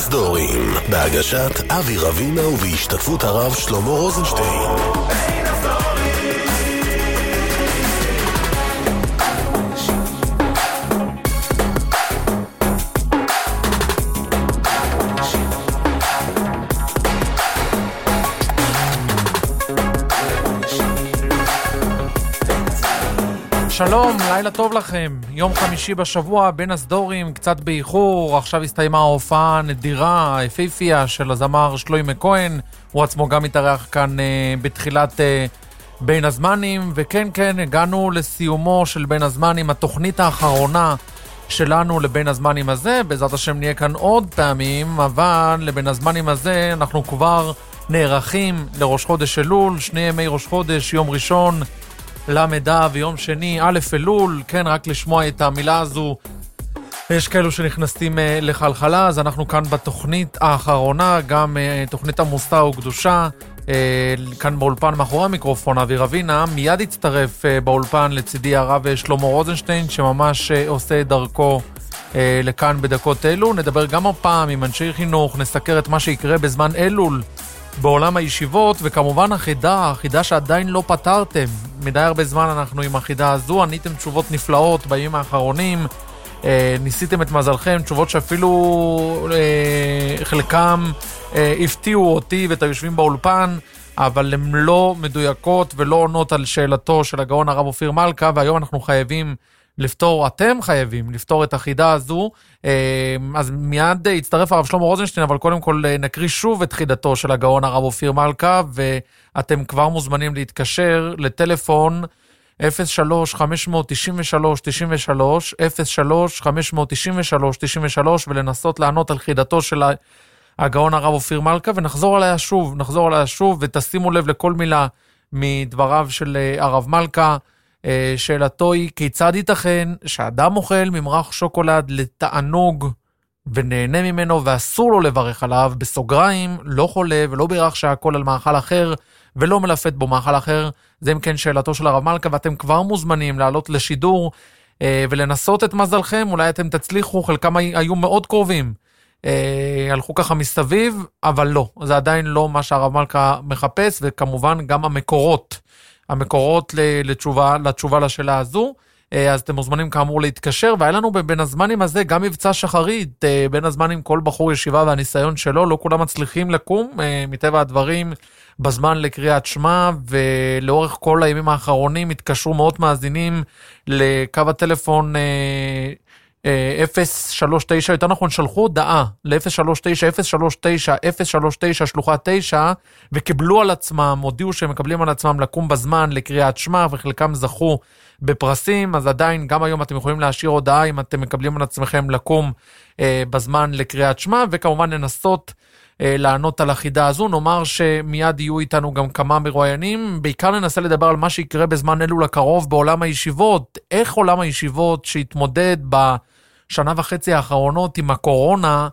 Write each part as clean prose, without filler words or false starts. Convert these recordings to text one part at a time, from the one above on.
הסדורים, בהגשת אבי רבינה ובהשתתפות הרב שלמה רוזנשטיין. שלום, לילה טוב לכם. יום חמישי בשבוע, בין הסדורים, קצת באיחור. עכשיו הסתיימה ההופעה הנדירה, היפהפייה של הזמר שלוימה כהן. הוא עצמו גם התארח כאן בתחילת בין הזמנים. וכן, כן, הגענו לסיומו של בין הזמנים, התוכנית האחרונה שלנו לבין הזמנים הזה. בעזרת השם נהיה כאן עוד פעמים, אבל לבין הזמנים הזה אנחנו כבר נערכים לראש חודש אלול, 2 ימי ראש חודש, יום ראשון למדה ויום שני, א' אלול, כן, רק לשמוע את המילה הזו, יש כאלו שנכנסים לחלחלה, אז אנחנו כאן בתוכנית האחרונה, גם תוכנית עמוסה וקדושה, כאן באולפן מאחורי המיקרופון, אבי רבינה, מיד הצטרף באולפן לצידי הרב שלמה רוזנשטיין, שממש עושה דרכו לכאן בדקות אלו, נדבר גם הפעם עם אנשי חינוך, נסקר את מה שיקרה בזמן אלול, בעולם הישיבות, וכמובן החידה שעדיין לא פתרתם. מדי הרבה זמן אנחנו עם החידה הזו, עניתם תשובות נפלאות בימים האחרונים, ניסיתם את מזלכם, תשובות שאפילו חלקם הפתיעו אותי ואת היושבים באולפן, אבל הן לא מדויקות ולא עונות על שאלתו של הגאון הרב אופיר מלכה, והיום אנחנו חייבים לפתור, אתם חייבים לפתור את החידה הזו. אז מיד יצטרף הרב שלמה רוזנשטיין, אבל קודם כל נקריא שוב את חידתו של הגאון הרב אופיר מלכה, ואתם כבר מוזמנים להתקשר לטלפון 03-593-93, 03-593-93, ולנסות לענות על חידתו של הגאון הרב אופיר מלכה, ונחזור עליה שוב, ותשימו לב לכל מילה מדבריו של הרב מלכה. שאלתו היא, כיצד ייתכן שאדם אוכל ממרח שוקולד לתענוג ונהנה ממנו ואסור לו לברך עליו, בסוגריים, לא חולה ולא בירך שהכל על מאכל אחר ולא מלפת בו מאכל אחר? זה אם כן שאלתו של הרב מלכה, ואתם כבר מוזמנים לעלות לשידור ולנסות את מזלכם, אולי אתם תצליחו, חלקם היו מאוד קרובים, הלכו ככה מסביב, אבל לא, זה עדיין לא מה שהרב מלכה מחפש, וכמובן גם המקורות לתשובה לשאלה הזו, אז אתם מוזמנים כאמור להתקשר, והיה לנו בין הזמנים הזה גם מבצע שחרית, בין הזמנים כל בחור ישיבה והניסיון שלו, לא כולם מצליחים לקום, מטבע הדברים, בזמן לקריאת שמע, ולאורך כל הימים האחרונים התקשרו מאות מאזינים לקו הטלפון 039, יותר נכון שלחו הודעה ל-039 שלוחה 9, וקיבלו על עצמם, הודיעו שהם מקבלים על עצמם לקום בזמן לקריאת שמע, וחלקם זכו בפרסים. אז עדיין גם היום אתם יכולים להשאיר הודעה אם אתם מקבלים על עצמכם לקום בזמן לקריאת שמע, וכמובן ננסות לענות על החידה הזו. נאמר שמיד יהיו איתנו גם כמה מרואיינים, בעיקר ננסה לדבר על מה שיקרה בזמן אלול הקרוב בעולם הישיבות, איך עולם הישיבות שהתמודד בשנה וחצי האחרונות עם הקורונה,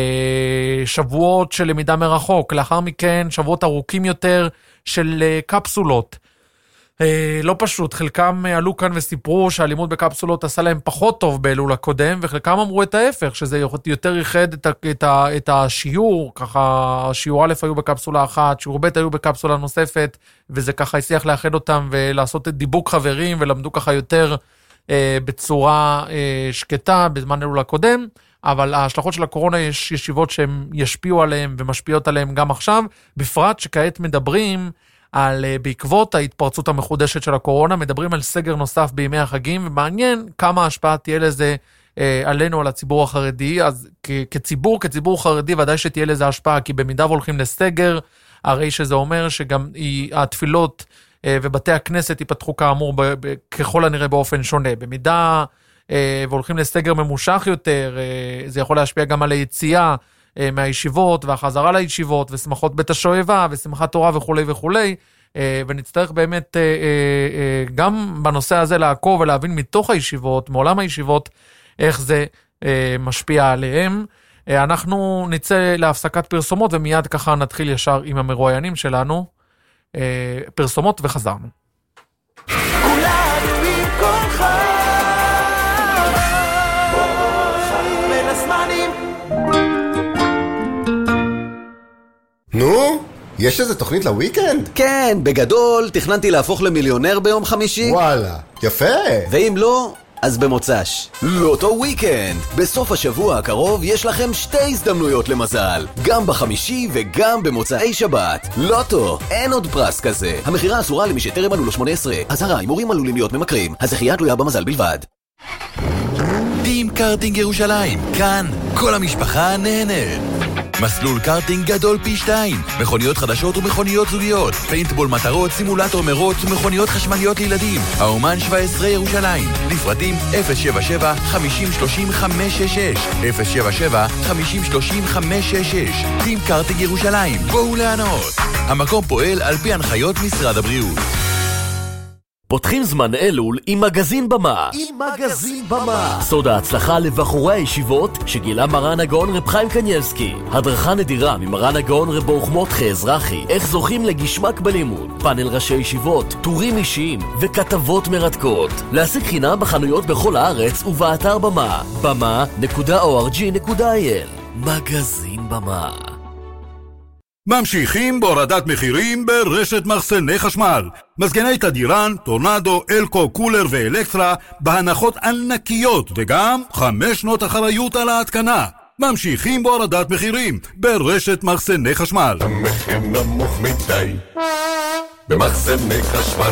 שבועות של למידה מרחוק, לאחר מכן שבועות ארוכים יותר של קפסולות, לא פשוט, חלקם עלו כאן וסיפרו שהלימוד בקפסולות עשה להם פחות טוב באלול הקודם, וחלקם אמרו את ההפך, שזה יותר ייחד את השיעור, ככה שיעור א' היו בקפסולה אחת, שיעור ב' היו בקפסולה נוספת, וזה ככה הצליח לאחד אותם ולעשות את דיבוק חברים, ולמדו ככה יותר בצורה שקטה בזמן אלול הקודם, אבל ההשלכות של הקורונה יש ישיבות שהן ישפיעו עליהם ומשפיעות עליהם גם עכשיו, בפרט שכעת מדברים על בעקבות ההתפרצות המחודשת של הקורונה, מדברים על סגר נוסף בימי החגים, ומעניין כמה השפעה תהיה לזה עלינו, על הציבור החרדי. אז כציבור חרדי ודאי שתהיה לזה השפעה, כי במידה והולכים לסגר, הרי שזה אומר שגם התפילות ובתי הכנסת ייפתחו כאמור ככל הנראה באופן שונה. במידה והולכים לסגר ממושך יותר, זה יכול להשפיע גם על היציאה מהישיבות והחזרה לישיבות ושמחות בית השואבה ושמחת תורה וכו' וכו', ונצטרך באמת גם בנושא הזה לעקוב ולהבין מתוך הישיבות, מעולם הישיבות, איך זה משפיע עליהם. אנחנו נצא להפסקת פרסומות ומיד ככה נתחיל ישר עם המרואיינים שלנו. פרסומות וחזרנו. כולנו עם כולך בין הזמנים. יש איזה תוכנית לוויקנד? כן, בגדול תכננתי להפוך למיליונר ביום חמישי. וואלה, יפה. ואם לא, אז במוצ"ש. לוטו וויקנד. בסוף השבוע הקרוב יש לכם 2 הזדמנויות למזל. גם בחמישי וגם במוצאי שבת. לוטו, אין עוד פרס כזה. המחירה אסורה למי שטרם מלאו לו 18. אזהרה, הימורים עלולים להיות ממכרים. הזכייה תלויה במזל בלבד. טים קארטינג ירושלים. כאן כל המשפחה נהנית. מסלול קארטינג גדול פי 2, מכוניות חדשות ומכוניות זוגיות, פיינטבול מטרות, סימולטור מרוץ ומכוניות חשמליות לילדים. האומן 17 ירושלים, לפרטים 077-5030-566, 077-5030-566. טים קארטינג ירושלים, בואו לענות. המקום פועל על פי הנחיות משרד הבריאות. פותחים זמן אלול עם מגזין במה. סוד ההצלחה לבחורי הישיבות שגילה מרן הגאון רב חיים קניבסקי. הדרכה נדירה ממרן הגאון רב ברוך מותחה אזרחי. איך זוכים לגשמק בלימוד. פאנל ראשי ישיבות, טורים אישיים וכתבות מרתקות. להשיג חינם בחנויות בכל הארץ ובאתר במה. bama.org.il. מגזין במה. ממשיכים בהורדת מחירים ברשת מחסני חשמל. מזגני תדירן, טורנדו, אלקו, קולר ואלקטרה בהנחות ענקיות וגם 5 שנות אחריות על ההתקנה. ממשיכים בהורדת מחירים ברשת מחסני חשמל. המחיר נמוך מדי במחסני חשמל.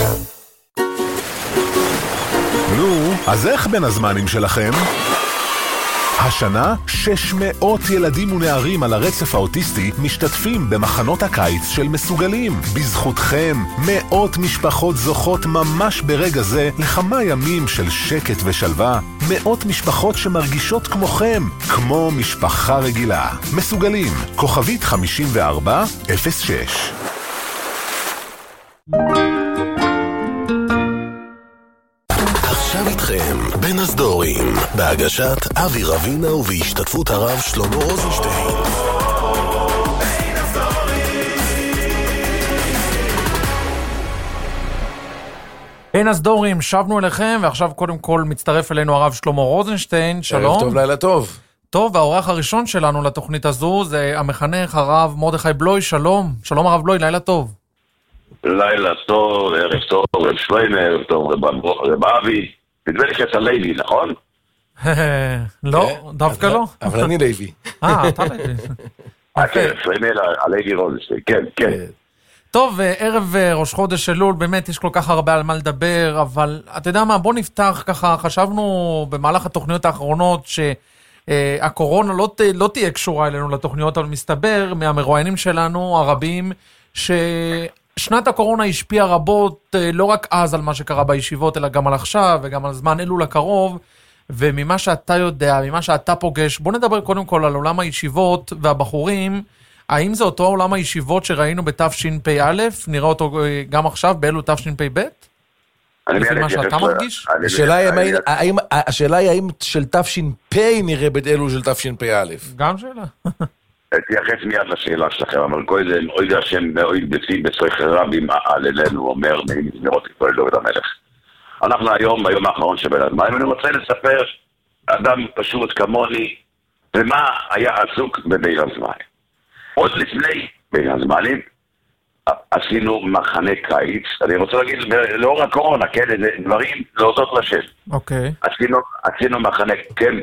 נו, אז איך בין הזמנים שלכם? השנה 600 ילדים ונערים על הרצף האוטיסטי משתתפים במחנות הקיץ של מסוגלים. בזכותכם מאות משפחות זוכות ממש ברגע זה לכמה ימים של שקט ושלווה. מאות משפחות שמרגישות כמוכם, כמו משפחה רגילה. מסוגלים, כוכבית 5406. עכשיו איתכם בין הסדורים, בהגשת אבי רבינה ובהשתתפות הרב שלמה רוזנשטיין. בין הסדורים, שבנו אליכם, ועכשיו קודם כל מצטרף אלינו הרב שלמה רוזנשטיין. שלום. ערב טוב, לילה טוב. טוב, והאורח הראשון שלנו לתוכנית הזו זה המחנך הרב מרדכי בלוי. שלום. שלום הרב בלוי, לילה טוב. לילה טוב, ערב טוב, רב שלמה, ערב טוב, רב אבי. נדמה לי שאתה לוי, נכון? לא, דווקא לא. אבל אני לוי. אתה לוי. כן, שלמה, הלוי רוזנשטיין, כן. טוב, ערב ראש חודש אלול, באמת יש כל כך הרבה על מה לדבר, אבל אתה יודע מה, בוא נפתח ככה, חשבנו במהלך התוכניות האחרונות שהקורונה לא תהיה קשורה אלינו לתוכניות, אבל מסתבר מהמרואיינים שלנו הרבים ששנת הקורונה השפיעה רבות, לא רק אז על מה שקרה בישיבות, אלא גם על עכשיו וגם על זמן אלול הקרוב, וממה שאתה יודע, ממה שאתה פוגש, בוא נדבר קודם כל על עולם הישיבות והבחורים. האם זה אותו עולם הישיבות שראינו בתשפ"א? נראה אותו גם עכשיו באלול תשפ"ב? לפי מה שאתה מרגיש? השאלה היא האם של תש"פ נראה באלול של תשפ"א. גם שאלה. תייחס מיד לשאלה שלכם, אבל קודם, אוי זה השם ואוי בצי בצריך רבים על אלינו, אומר מזמירות ישראל דוד המלך. אנחנו היום, ביום האחרון שבין הזמנים, אני רוצה לספר אדם פשוט כמוני, ומה היה עסוק בבין הזמנים. עוד לפני בין הזמנים, עשינו מחנה קיץ, אני רוצה להגיד, לאור הקורונה, כן, דברים להודות לשם. אוקיי. עשינו מחנה קמפ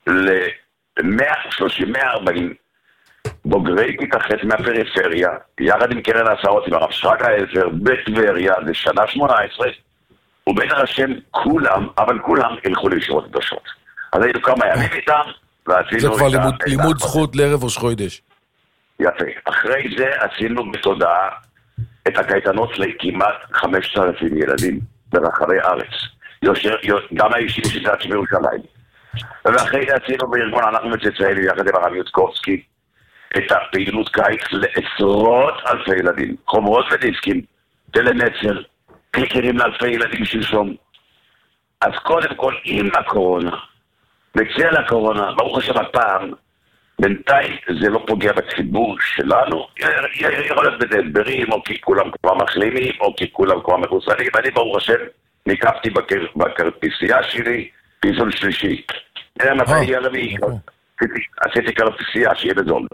ל-130-140 בוגרי כיתה ח' מהפריפריה, יחד עם קרן ההסעות, עם הרב שרגא אלפר, בטבריה, זה שנה 18, ובין השם כולם, אבל כולם ילכו לישיבות קדושות. אז היינו כמה ימים איתם, ועשינו... זה כבר לימוד זכות לערב ראש חודש. יפה. אחרי זה עשינו בתודעה את הקייטנות לכמעט 5,000 ילדים ברחבי הארץ. גם האישים שזה עצמי ירושלים. ואחרי זה עשינו בארגון, אנחנו מצאצאים יחד עם הרב יודקובסקי, את הפעילות קיץ לעשרות אלפי ילדים. חוברות ודיסקים, טלנצר, קליקרים לאלפי ילדים שלשום. אז קודם כל, עם הקורונה, בצל הקורונה, ברוך השם הפעם, בינתיים זה לא פוגע בציבור שלנו, יכול להיות בדברים, או כי כולם כבר מחלימים, או כי כולם כבר מחוסנים. אני ברוך השם ניקפתי בכרטיסייה שלי, פיזון שלישי. זה מתי יהיה רביעי. עשיתי כרטיסייה, שיהיה בזול.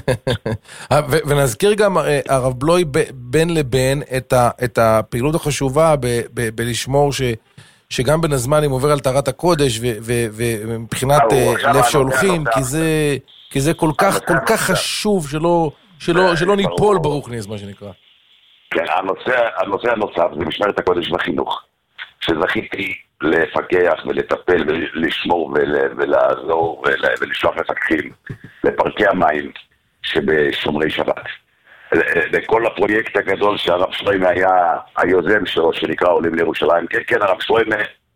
ונזכיר גם, הרב בלוי, בין לבין את הפעילות החשובה בלשמור שגם בין הזמן אם עובר על טהרת הקודש ומבחינת לב שהולכים, כי זה כל כך חשוב שלא ניפול ברוך נס, מה שנקרא. כן, הנושא הנוסף זה משמרת הקודש בחינוך, שזכיתי לפקח ולטפל ולשמור ולעזור ולשלוח מפקחים לפרקי המים שבשומרי שבת. לכל הפרויקט הגדול שהרב שלוימה היה היוזם שלו, שנקרא עולים לירושלים. כן, הרב שלוימה...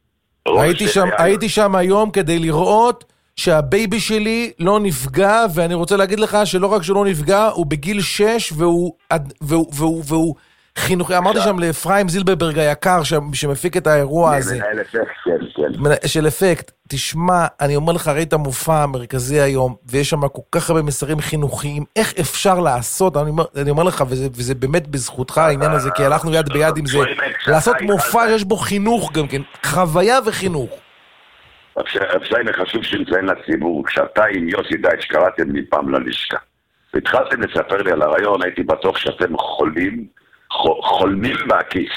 הייתי שם היום כדי לראות שהבייבי שלי לא נפגע, ואני רוצה להגיד לך שלא רק שלא נפגע, הוא בגיל 6 והוא חינוכי. אמרתי שם לאפרים זילברברג היקר שמפיק את האירוע הזה. מנהל אפקט, כן. של אפקט. תשמע, אני אומר לך, ראי את המופע המרכזי היום, ויש שם כל כך הרבה מסרים חינוכיים, איך אפשר לעשות, אני אומר לך, וזה באמת בזכותך העניין הזה, כי הלכנו יד ביד עם זה, לעשות מופע שיש בו חינוך גם כן, חוויה וחינוך. אפשר חשוב שנציין לציבור, כשאתה עם יוסי דייץ' קראתם לי פעם ללשכה, והתחלתם לספר לי על הרעיון, הייתי בטוח שאתם חולמים מהכיס.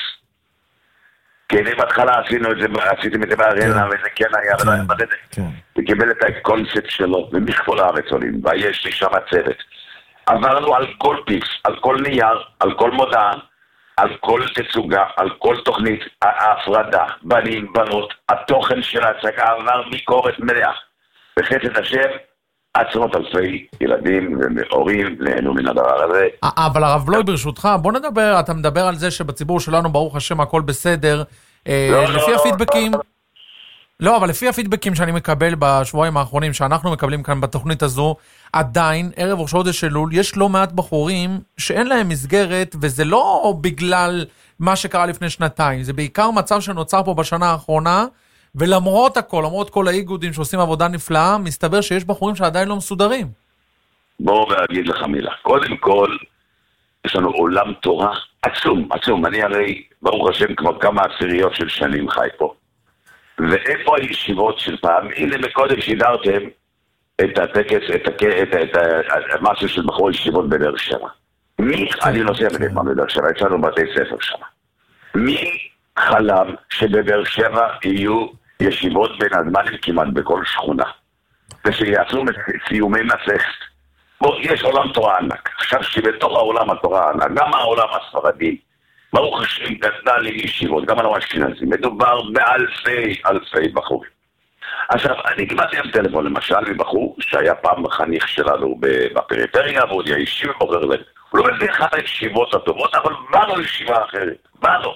כן, אם התחלה עשיתם את זה בארנה, וזה כן היה, וקיבל את הקונספט שלו, ומכפול הארץ עולים, ויש לי שם צוות. עברנו על כל פיס, על כל נייר, על כל מודעה, על כל תצוגה, על כל תוכנית, ההפרדה, בנים, בנות, התוכן של ההצגה עבר ביקורת מלאה. בחסד השם, עשרות אלפי ילדים והורים נהנו מן הדבר הזה. אבל הרב בלוי, ברשותך, בוא נדבר, אתה מדבר על זה שבציבור שלנו, ברוך השם, הכל בסדר. לפי הפידבקים... לא, אבל לפי הפידבקים שאני מקבל בשבועיים האחרונים, שאנחנו מקבלים כאן בתוכנית הזו, עדיין, ערב ראש חודש אלול, יש לא מעט בחורים שאין להם מסגרת, וזה לא בגלל מה שקרה לפני שנתיים, זה בעיקר מצב שנוצר פה בשנה האחרונה, ולמרות הכל, למרות כל האיגודים שעושים עבודה נפלאה, מסתבר שיש בחורים שעדיין לא מסודרים. בואו ואגיד לך מילה. קודם כל, יש לנו עולם תורה עצום, עצום. אני הרי, ברוך השם, כבר כמה עשיריות של שנים חי פה. ואיפה הישיבות של פעם? הנה מקודם שידרתם את הטקס, את המשהו של בחור ישיבות בבאר שבע. אני נוסע בבאר שבע, יצאנו בתי ספר שם. מי חלם שבבאר שבע יהיו ישיבות בין הזמנים כמעט בכל שכונה? ושיעשו סיומי מסכת. בוא, יש עולם תורה ענק. עכשיו שבתוך העולם התורה הענק, גם העולם הספרדי, ברוך השם גדל לישיבות, גם על האשכנזים, מדובר באלפי בחורים. עכשיו, אני קיבלתי עם טלפון למשל מבחור שהיה פעם חניך שלנו בפריפריה, והוא היה ישיב בוחר לב. הוא לא מביא אחת הישיבות הטובות, אבל בא לו ישיבה אחרת. בא לו.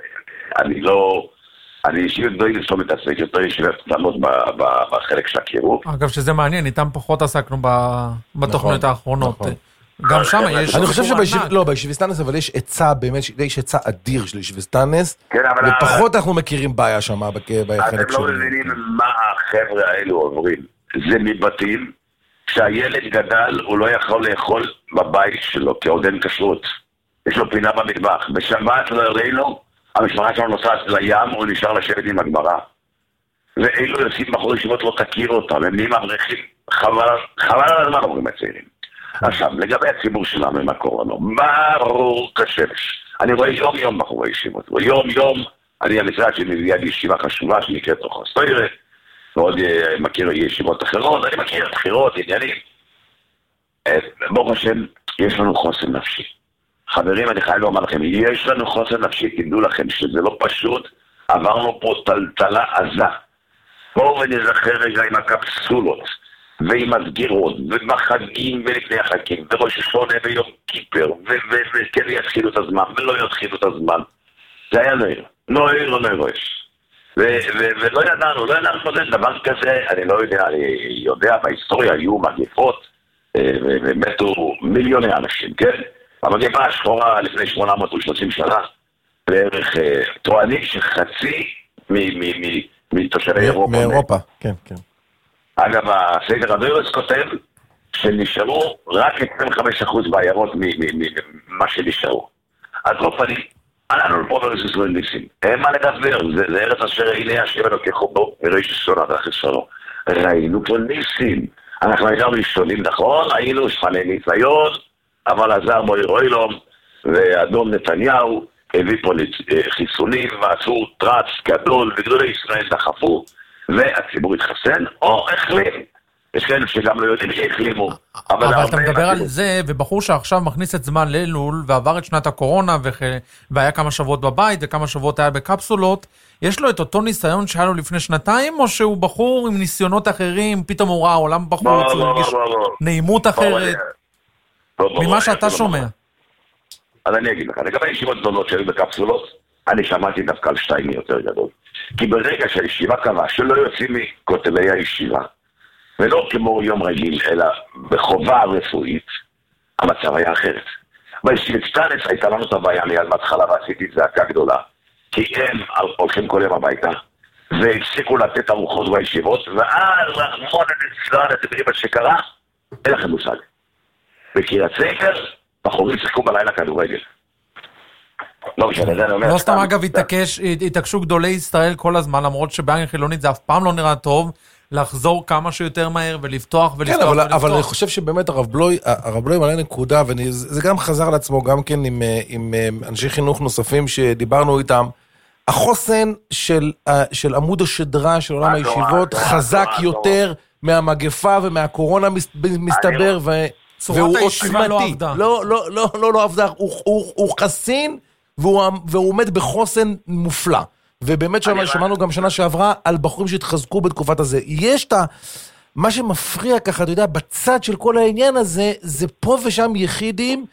אני ישיבת דוי לסתום את הספק, יותר ישיבת קטנות בחלק של הקירוב. אגב, שזה מעניין, איתם פחות עסקנו בתוכניות האחרונות. גם שם יש... אני חושב בישיבסטנס, אבל יש עצה, באמת, יש עצה אדיר של ישיבסטנס, ופחות אנחנו מכירים בעיה שם בחלק שלנו. אתם לא מבינים מה החבר'ה האלו עוברים. זה מבתים שהילד גדל, הוא לא יכול לאכול בבית שלו, כי עוד אין כשרות. יש לו פינה במטבח. בשבת לא הראינו, המשפחה שלנו נוסעת לים, הוא נשאר לשבת עם הגמרא. ואילו יוצאים בחור ישיבות לא תכיר אותם, הם נהיים אברכים. חבל על הזמן, אומרים הצעירים. עכשיו, לגבי הציבור שלנו עם הקורונה, ברור כשמש. אני רואה יום בחורי ישיבות. יום, אני המשרד שלי ליד ישיבה חשובה שנקראת רוחס תוירה, ועוד מכיר ישיבות אחרות, אני מכיר בחירות, עניינים. ברוך השם, יש לנו חוסן נפשי. חברים, אני חייב לומר לכם, יש לנו חוסן נפשי, תדעו לכם שזה לא פשוט, עברנו פה טלטלה עזה. בואו ונזכר רגע עם הקפסולות. ועם הסגירות, ובחגים ולפני החגים, וראש השונה ויום כיפר, וכן יתחילו את הזמן, ולא יתחילו את הזמן. זה היה לא יש. ולא ידענו, דבר כזה, אני לא יודע, אני יודע, בהיסטוריה היו מגפות, ומתו מיליוני אנשים, כן? המגפה השחורה לפני 830 שנה, בערך טוענים שחצי מתושבי אירופה. מאירופה, כן. אגב, הסדר הדוירס כותב שנשארו רק 25% בעיירות ממה שנשארו. אז לא פנים, אנחנו פה ברסוס ניסים. מה לדבר? זה ארץ אשר הנה השם אלוקיכו בו, וראי ששונה ואחרי שלו. ראינו פה ניסים. אנחנו היינו ראשונים, נכון, היינו שפני ניסיון, אבל עזר מויר אוילום ואדום נתניהו הביא פה חיסונים ועשו טרץ גדול וגדולי ישראל דחפו והציבור התחסן או החלים. יש כאלה שגם לא יודעים שהחלימו. אבל אתה מדבר על זה, ובחור שעכשיו מכניס את זמן לאלול ועבר את שנת הקורונה והיה כמה שבועות בבית וכמה שבועות היה בקפסולות, יש לו את אותו ניסיון שהיה לו לפני שנתיים, או שהוא בחור עם ניסיונות אחרים, פתאום הוא ראה עולם בחוץ, הוא הרגיש נעימות אחרת? ממה שאתה שומע. אז אני אגיד לך, לגבי ישיבות גדולות שהיו בקפסולות, אני שמעתי דווקא על שתיים יותר גדול. כי ברגע שהישיבה קבעה שלא יוצאים מכותלי הישיבה, ולא כמו יום רגיל, אלא בחובה רפואית, המצב היה אחרת. בישיבת סטנס הייתה לנו את הבעיה מיד בהתחלה, ועשיתי זעקה גדולה, כי הם הולכים כל יום הביתה, והפסיקו לתת ארוחות בישיבות, ואז רחמון את אתם יודעים מה שקרה, אין לכם מושג. בקריית ספר, בחורים שיחקו בלילה כדורגל. לא סתם אגב התעקשו גדולי ישראל כל הזמן, למרות שבעין חילונית זה אף פעם לא נראה טוב, לחזור כמה שיותר מהר ולפתוח ולפתוח. כן, אבל אני חושב שבאמת הרב בלוי מעלה נקודה, וזה גם חזר לעצמו גם כן עם אנשי חינוך נוספים שדיברנו איתם, החוסן של עמוד השדרה של עולם הישיבות חזק יותר מהמגפה ומהקורונה מסתבר, והוא עוצמתי. לא עבדה, הוא חסין והוא עומד בחוסן מופלא. ובאמת שמענו גם שנה שעברה על בחורים שהתחזקו בתקופת הזה. יש את מה שמפריע ככה, אתה יודע, בצד של כל העניין הזה, זה פה ושם יחידים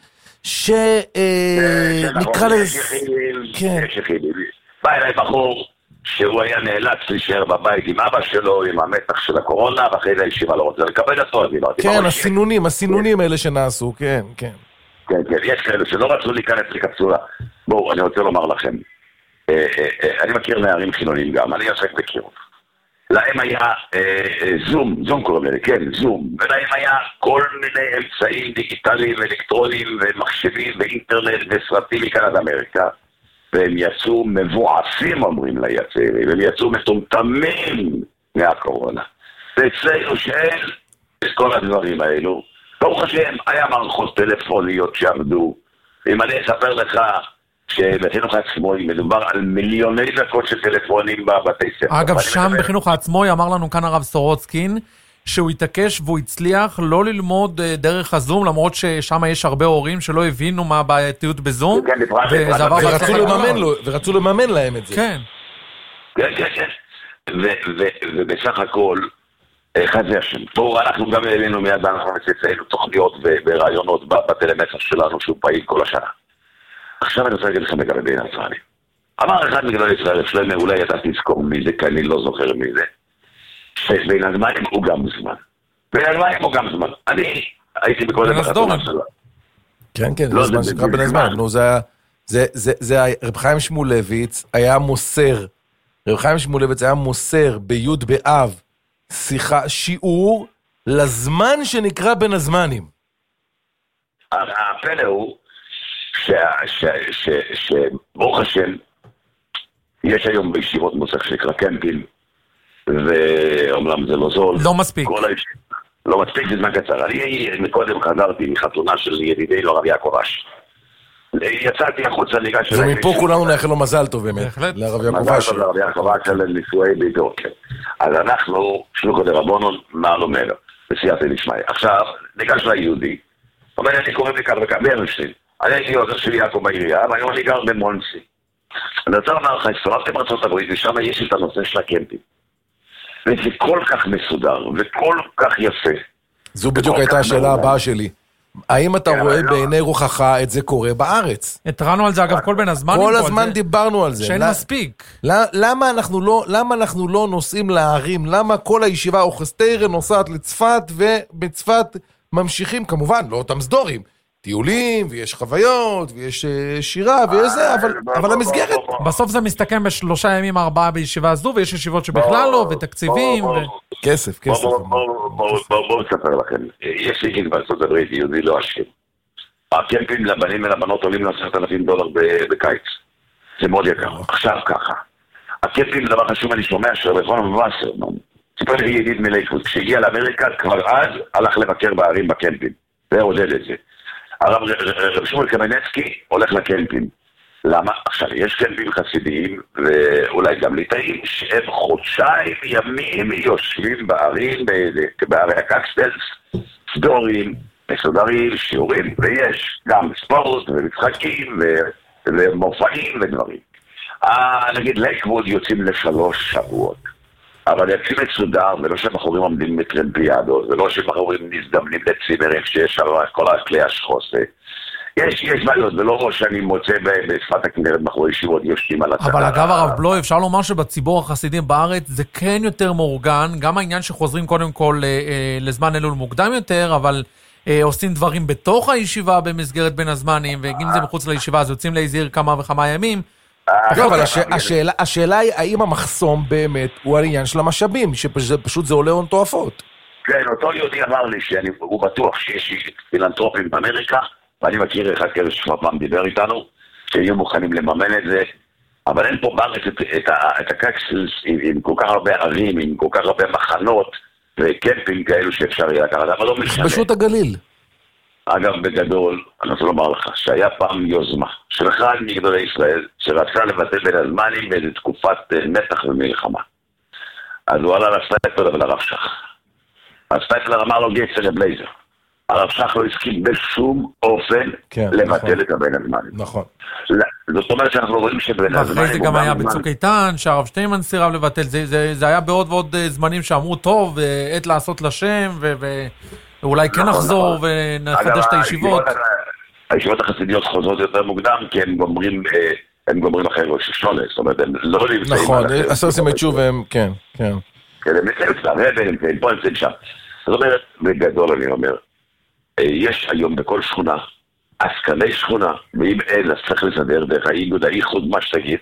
שנקרא לזה... יש יחידים. בא אליי בחור שהוא היה נאלץ להישאר בבית עם אבא שלו, עם המתח של הקורונה, ואחרי זה הישיבה לא רוצה לקבל אותו. כן, הסינונים האלה שנעשו, כן, כן. כן, כן, יש כאלה שלא רצו להיכנס לקפסולה. בואו, אני רוצה לומר לכם, אני מכיר נערים חילונים גם, אני עוסק בקירוב. להם היה זום קוראים לזה, כן, זום, ולהם היה כל מיני אמצעים דיגיטליים, אלקטרוניים ומחשבים ואינטרנט וסרטים מכאן עד אמריקה, והם יצאו מבועסים, אומרים לי הצעירים, הם יצאו מטומטמים מהקורונה. ואצלנו שאין את כל הדברים האלו, ברוך השם, היה מערכות טלפוניות שעבדו. אם אני אספר לך שבחינוך העצמוי מדובר על מיליוני דקות של טלפונים בבתי ספר. אגב, שם בחינוך העצמוי אמר לנו כאן הרב סורוצקין, שהוא התעקש והוא הצליח לא ללמוד דרך הזום, למרות ששם יש הרבה הורים שלא הבינו מה הבעייתיות בזום, ורצו לממן להם את זה. כן. כן, כן, כן. ובסך הכל, אחד זה השם. פה אנחנו גם הבאנו מיד, אנחנו מצאצאנו תוכניות ורעיונות בטלמסר שלנו, שהוא פעיל כל השנה. עכשיו אני רוצה להגיד לכם לגבי בין הצרנים. אמר אחד מגדול ישראל, אצלנו אולי אתה תזכור מי זה, כי אני לא זוכר מי זה, שבין הזמנים הוא גם זמן. בין הזמנים הוא גם זמן. אני הייתי בכל החתונה שלו. כן, כן, זה זמן שקרה בין הזמן. זה רב חיים שמואלביץ היה מוסר, רב חיים שמואלביץ היה מוסר בי' באב, שיעור לזמן שנקרא בין הזמנים. הפלא הוא שברוך השם יש היום בישיבות מוסך שנקרא קמפים, ואומנם זה לא זול, לא מספיק, לא מספיק, זה זמן קצר. אני מקודם חזרתי מחתונה של ידידי הרב יעקב אש, יצאתי החוצה ניגש שלהם, ומפה כולנו נאחל לו מזל טוב באמת לרב יעקב אש, לרב יעקב אש על נישואי ביתו. אז אנחנו שלוחו דרבנן מעלו מלו בסייעתא דשמיא. עכשיו ניגש ליהודי, אומר אני קוראים לי כך וכך ברנשטיין, אני הייתי עוזר של יעקב בעירייה, והיום אני גר במונסי. אני רוצה לומר לך, הסתובבתי בארצות הברית, ושם יש את הנושא של הקמפים. וזה כל כך מסודר, וכל כך יפה. זו בדיוק הייתה השאלה הבאה שלי. האם אתה רואה בעיני רוחך את זה קורה בארץ? התרענו על זה אגב כל בין הזמן. כל הזמן דיברנו על זה. שאין מספיק. למה אנחנו לא נוסעים להרים? למה כל הישיבה אוכסטיירה נוסעת לצפת, ובצפת ממשיכים כמובן, לא אותם סדורים. טיולים, ויש חוויות, ויש שירה, ויש זה, אבל המסגרת... בסוף זה מסתכם ב3 ימים 4 בישיבה הזו, ויש ישיבות שבכלל לא, ותקציבים, כסף. בואו נספר לכם. יש לי בארצות הברית, יהודי לא עשיר. הקמפים לבנים ולבנות עולים $10,000 בקיץ. זה מאוד יקר. עכשיו ככה. הקמפים דבר חשוב, אני שומע שרפורם וסרמן, סיפר לי ידיד מלייקווד, כשהגיע לאמריקה, כבר אז הלך לבקר בערים בקמפים. זה עודד את זה. הרב שמואל קמנצקי הולך לקמפים. למה? עכשיו, יש קמפים חסידיים, ואולי גם ליטאים, שהם חודשיים ימים יושבים בערים, בערי הקקסטלס, סדורים, מסודרים, שיעורים, ויש גם ספורט ומשחקים ומופעים ודברים. נגיד לייקווד יוצאים ל3 שבועות. אבל יוצאים מסודר, ולא שבחורים עומדים בטרמפיאדות, ולא שבחורים נזדמנים לצימרים שיש שם כל הכלי השחוסה. יש בעיות, ולא שאני מוצא בשפת הכנרת בחורי ישיבות יושבים על הצעה. אבל אגב הרב בלוי, אפשר לומר שבציבור החסידים בארץ זה כן יותר מאורגן, גם העניין שחוזרים קודם כל לזמן אלול מוקדם יותר, אבל עושים דברים בתוך הישיבה במסגרת בין הזמנים, ואם זה מחוץ לישיבה אז יוצאים להזהיר כמה וכמה ימים. אבל השאלה היא האם המחסום באמת הוא העניין של המשאבים, שפשוט זה עולה הון תועפות. כן, אותו יהודי אמר לי שהוא בטוח שיש פילנטרופים באמריקה, ואני מכיר אחד כזה שכבר פעם דיבר איתנו, שיהיו מוכנים לממן את זה, אבל אין פה בארץ את הקקסלס עם כל כך הרבה ערים, עם כל כך הרבה מחנות וקמפים כאלו שאפשר יהיה לקחת, אבל לא משנה. פשוט הגליל. אגב, בגדול, אני רוצה לומר לך, שהיה פעם יוזמה של אחד מגדולי ישראל, שרצה לבטל בין הזמנים באיזו תקופת מתח ומלחמה. אז הוא עלה לסטייפלר ולרב שך. הסטייפלר אמר לו גייצר לבלייזר. הרב שך לא הסכים בשום אופן לבטל את הבין הזמנים. נכון. זאת אומרת שאנחנו רואים שבין הזמנים... ואחרי זה גם היה בצוק איתן, שהרב שטיימן סירב לבטל. זה היה בעוד ועוד זמנים שאמרו טוב, עת לעשות לשם, ואולי כן נחזור ונחדש את הישיבות. הישיבות החסידיות חוזרות יותר מוקדם, כי הם גומרים אחרי ראש השונה, זאת אומרת, הם לא נמצאים... נכון, עושים את שוב והם, כן. כן, הם נמצאים אצלם, הם פה נמצאים שם. זאת אומרת, בגדול אני אומר, יש היום בכל שכונה, עסקני שכונה, ואם אין, אז צריך לסדר דרך האיגוד, האיחוד, מה שתגיד,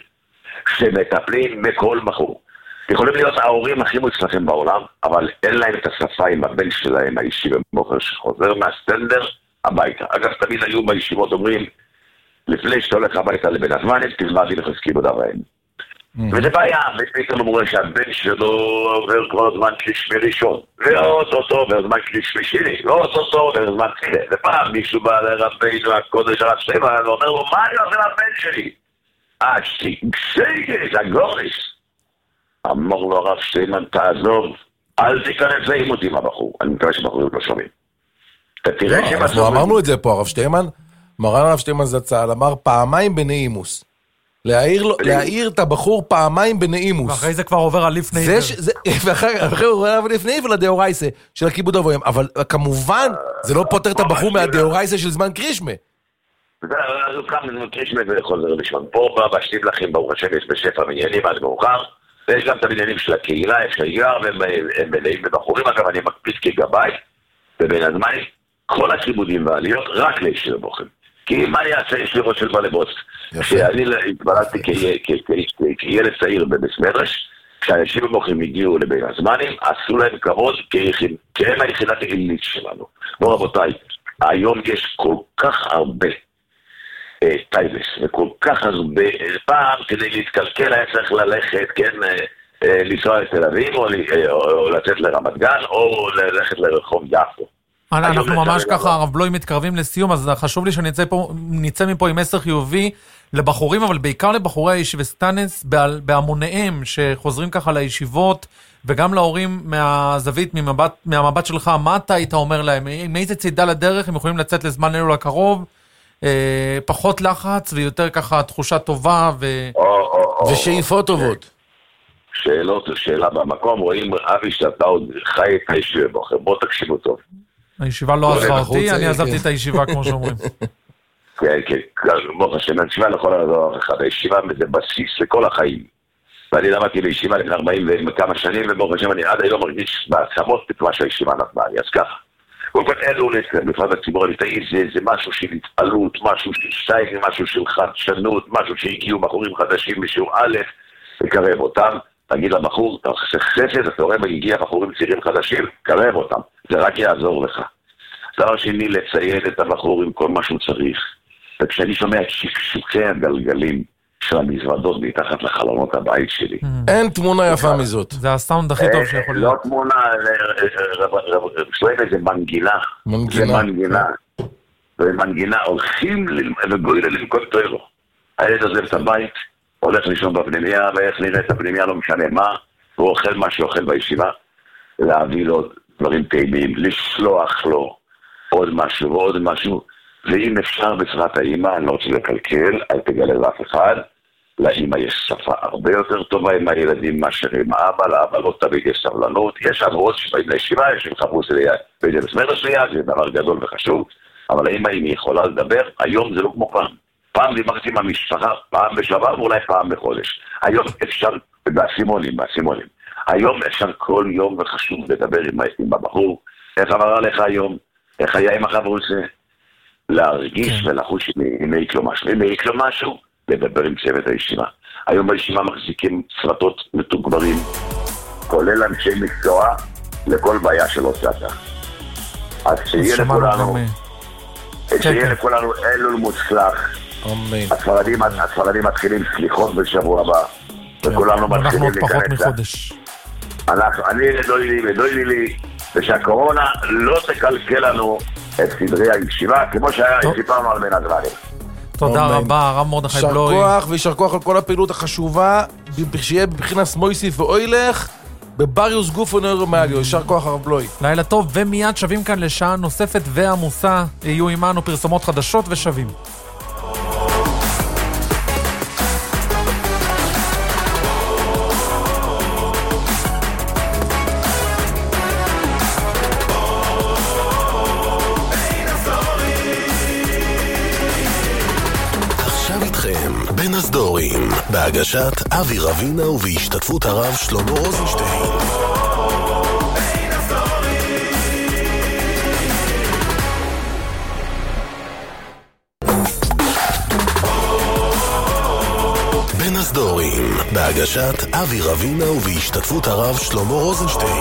שמטפלים בכל בחור. יכולים להיות ההורים הכי מוצלחים בעולם, אבל אין להם את השפה עם הבן שלהם, האישי במוכר שחוזר מהסטנדר הביתה. אגב, תמיד היו בישיבות אומרים, לפני שאתה הולך הביתה לבן הזמנים, תלמד הלכות כיבוד אב ואם. וזה בעיה, ופתאום אמרו שהבן שלו עובר כבר זמן שלישי ראשון, ואו-טו-טו עובר זמן שלישי שני, ואו-טו-טו עובר זמן תחילה. ופעם מישהו בא לרבינו הקודש הרב שטיימן, ואומר לו, מה אני עושה לבן שלי? שגש, הגורש. אמר לו הרב שטיימן, תעזוב, אל תיכנס לעימותים הבחור. אני מקווה שבחורים לא שומעים. אנחנו אמרנו את זה פה, הרב שטיימן, מרן הרב שטיימן זצ"ל, אמר פעמיים בנעימוס. להעיר את הבחור פעמיים בנעימוס. ואחרי זה כבר עובר על לפני עבר. ואחרי הוא עובר על לפני עבר לדאורייסה של הכיבוד אב ואם. אבל כמובן, זה לא פותר את הבחור מהדאורייסה של זמן קרישמה. אז הוא קם לזמן קרישמה וחוזר לשמן. פה בשנים לכם, ברוך השם, יש בשפע מניינים עד מאוחר, ויש גם את המניינים של הקהילה, יש קהילה, והם מלאים בבחורים. אגב, אני מקפיץ כגבאי, ובין הזמנים, כל הכיבודים והעליות, רק לישי לבוחרים. כי מה אני אעשה? יש לי ראש של בלבוס. כשאני התבלדתי כילד צעיר בבסמדרש, כשאנשים המוחים הגיעו לבין הזמנים, עשו להם כבוד כי הם היחידת העילית שלנו. בואו רבותיי, היום יש כל כך הרבה טייבס, וכל כך הרבה, פעם כדי להתקלקל היה צריך ללכת, כן, לנסוע לתל אביב, או לצאת לרמת גן, או ללכת לרחוב יפו. אנחנו ממש ככה, הרב בלוי, מתקרבים לסיום, אז חשוב לי שנצא מפה עם מסר חיובי לבחורים, אבל בעיקר לבחורי הישיבסטנס בהמוניהם שחוזרים ככה לישיבות, וגם להורים מהזווית, מהמבט שלך, מה אתה היית אומר להם? מאיזה צידה לדרך הם יכולים לצאת לזמן אלול הקרוב, פחות לחץ ויותר ככה תחושה טובה ושאיפות טובות. שאלה במקום, רואים אבי שאתה עוד חי את הישיבה בוחר, בוא תקשיבו טוב. הישיבה לא עזבה אותי, אני עזבתי את הישיבה כמו שאומרים. כן, כן, ברוך השם, הישיבה לכל הדבר אחד, הישיבה זה בסיס לכל החיים. ואני למדתי בישיבה לפני 40 וכמה שנים, וברוך השם אני עד היום מרגיש בעצמות את מה שהישיבה נתנה לי, אז ככה. כל כך אלו בפרט הציבור הליטאי, זה משהו של התעלות, משהו של שטייק, משהו של חדשנות, משהו שהגיעו בחורים חדשים בשיעור א', לקרב אותם, תגיד לבחור, אתה עושה חסד, אתה רואה מגיע בחורים צעירים חדשים, קרב אותם, זה רק יעזור לך. דבר שני, לציין את הבחור עם כל מה שהוא צריך. וכשאני שומע את שקשוקי הגלגלים, של המזוודות מתחת לחלונות הבית שלי. אין תמונה יפה מזאת. זה הסאונד הכי טוב שיכול להיות. לא תמונה, זה מנגינה. זה מנגינה. ומנגינה הולכים וגויים ללמקוד תוירו. הילד עוזב את הבית, הולך לישון בפנימיה, ואיך נראה את הפנימיה, לא משנה מה, הוא אוכל מה שאוכל בישיבה, להביא לו דברים טעימים, לשלוח לו עוד משהו ועוד משהו, ואם אפשר בשפת האמא, אני לא רוצה לקלקל, אל תגלה לאף אחד, לאמא יש שפה הרבה יותר טובה עם הילדים מאשר עם האבא, לאבא לא תמיד יש סבלנות, יש אבות שבאים לישיבה, יש עם חפוש ליד, וזה בסמרת ליד, זה דבר גדול וחשוב, אבל האמא אם היא יכולה לדבר, היום זה לא כמו פעם. פעם דיברתי עם המשפחה, פעם בשבוע ואולי פעם בחודש. היום אפשר, בסימונים. היום אפשר כל יום וחשוב לדבר עם הבחור, איך אמרה לך היום, איך היה עם החברוץ, להרגיש ולחוש אם העיק לו משהו, לדבר עם צוות הישיבה. היום בישיבה מחזיקים סרטות מתוגברים, כולל אנשי מקצוע, לכל בעיה שלא צעתה. אז שיהיה לכולנו אלול מוצלח. הספרדים מתחילים סליחות בשבוע הבא, וכולנו מתחילים אנחנו עוד פחות מחודש. אני ודוי לי, ושהקורונה לא תקלקל לנו את סדרי הישיבה, כמו שסיפרנו על מנת דברים. תודה רבה, הרב מרדכי בלוי. ויישר כוח על כל הפעילות החשובה, שיהיה בבחינת מויסיף ואוילך, בבריוס גופו נוירומליו. יישר כוח הרב בלוי. לילה טוב, ומיד שווים כאן לשעה נוספת ועמוסה. יהיו עמנו פרסומות חדשות ושווים. בין הסדורים, בהגשת אבי רבינה ובהשתתפות הרב שלמה רוזנשטיין. בין הסדורים, בהגשת אבי רבינה ובהשתתפות הרב שלמה רוזנשטיין.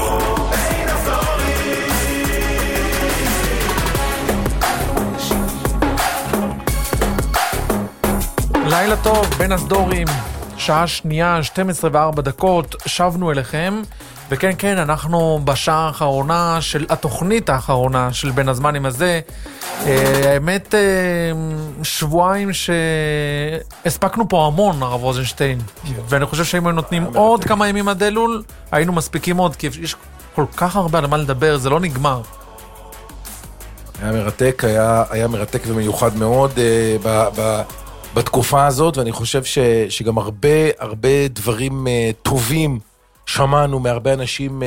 לילה טוב, בין הסדורים, שעה שנייה, 12:04, שבנו אליכם, וכן, כן, אנחנו בשעה האחרונה של התוכנית האחרונה של בין הזמנים הזה. האמת, שבועיים שהספקנו פה המון, הרב רוזנשטיין, ואני חושב שאם היינו נותנים עוד כמה ימים עד אלול, היינו מספיקים עוד, כי יש כל כך הרבה על מה לדבר, זה לא נגמר. היה מרתק ומיוחד מאוד בתקופה הזאת, ואני חושב שגם הרבה דברים טובים שמענו מהרבה אנשים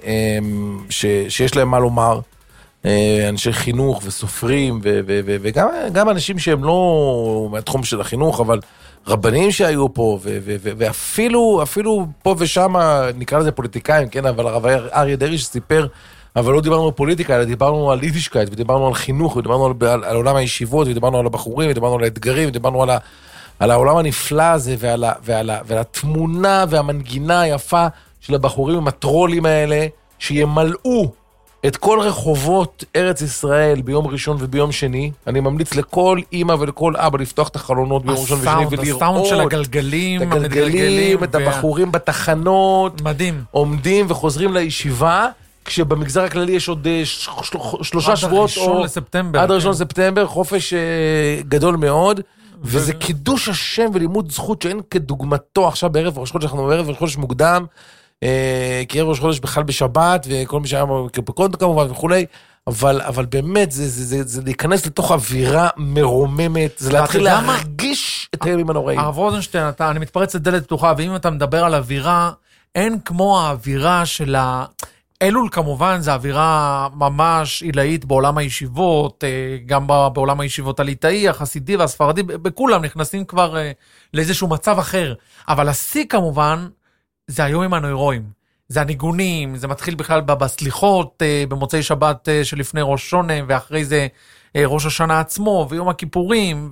שיש להם מה לומר, אנשי חינוך וסופרים, וגם אנשים שהם לא מהתחום של החינוך, אבל רבנים שהיו פה, ואפילו פה ושם, נקרא לזה פוליטיקאים, כן, אבל הרב אריה דרעי שסיפר, אבל לא דיברנו על פוליטיקה, אלא דיברנו על יידישקייט, ודיברנו על חינוך, ודיברנו על עולם הישיבות, ודיברנו על הבחורים, ודיברנו על האתגרים, ודיברנו על העולם הנפלא הזה, ועל התמונה והמנגינה היפה של הבחורים עם הטרולים האלה, שימלאו את כל רחובות ארץ ישראל ביום ראשון וביום שני. אני ממליץ לכל אמא ולכל אבא לפתוח את החלונות ביום ראשון ושני ולראות הסאונד של הגלגלים, את הבחורים בתחנות, מדהים, עומדים וחוזרים לישיבה, כשבמגזר הכללי יש עוד 3 שבועות, עד 1 לספטמבר, חופש גדול מאוד, וזה קידוש השם ולימוד זכות שאין כדוגמתו עכשיו בערב ראש חודש, אנחנו בערב ראש חודש מוקדם, כי ערב ראש חודש בכלל בשבת, וכל מי שהיה כפקוד כמובן וכולי, אבל באמת זה להיכנס לתוך אווירה מרוממת, זה להתחיל להרגיש את הימים הנוראים. הרב רוזנשטיין, אני מתפרץ לדלת פתוחה, ואם אתה מדבר על אווירה, אין כמו האווירה של אלול כמובן, זה אווירה ממש עילאית בעולם הישיבות, גם בעולם הישיבות הליטאי, החסידי והספרדי, בכולם נכנסים כבר לאיזשהו מצב אחר. אבל השיא כמובן, זה היומים הנוירואים. זה הניגונים, זה מתחיל בכלל בסליחות, במוצאי שבת שלפני ראש שונה, ואחרי זה ראש השנה עצמו, ויום הכיפורים,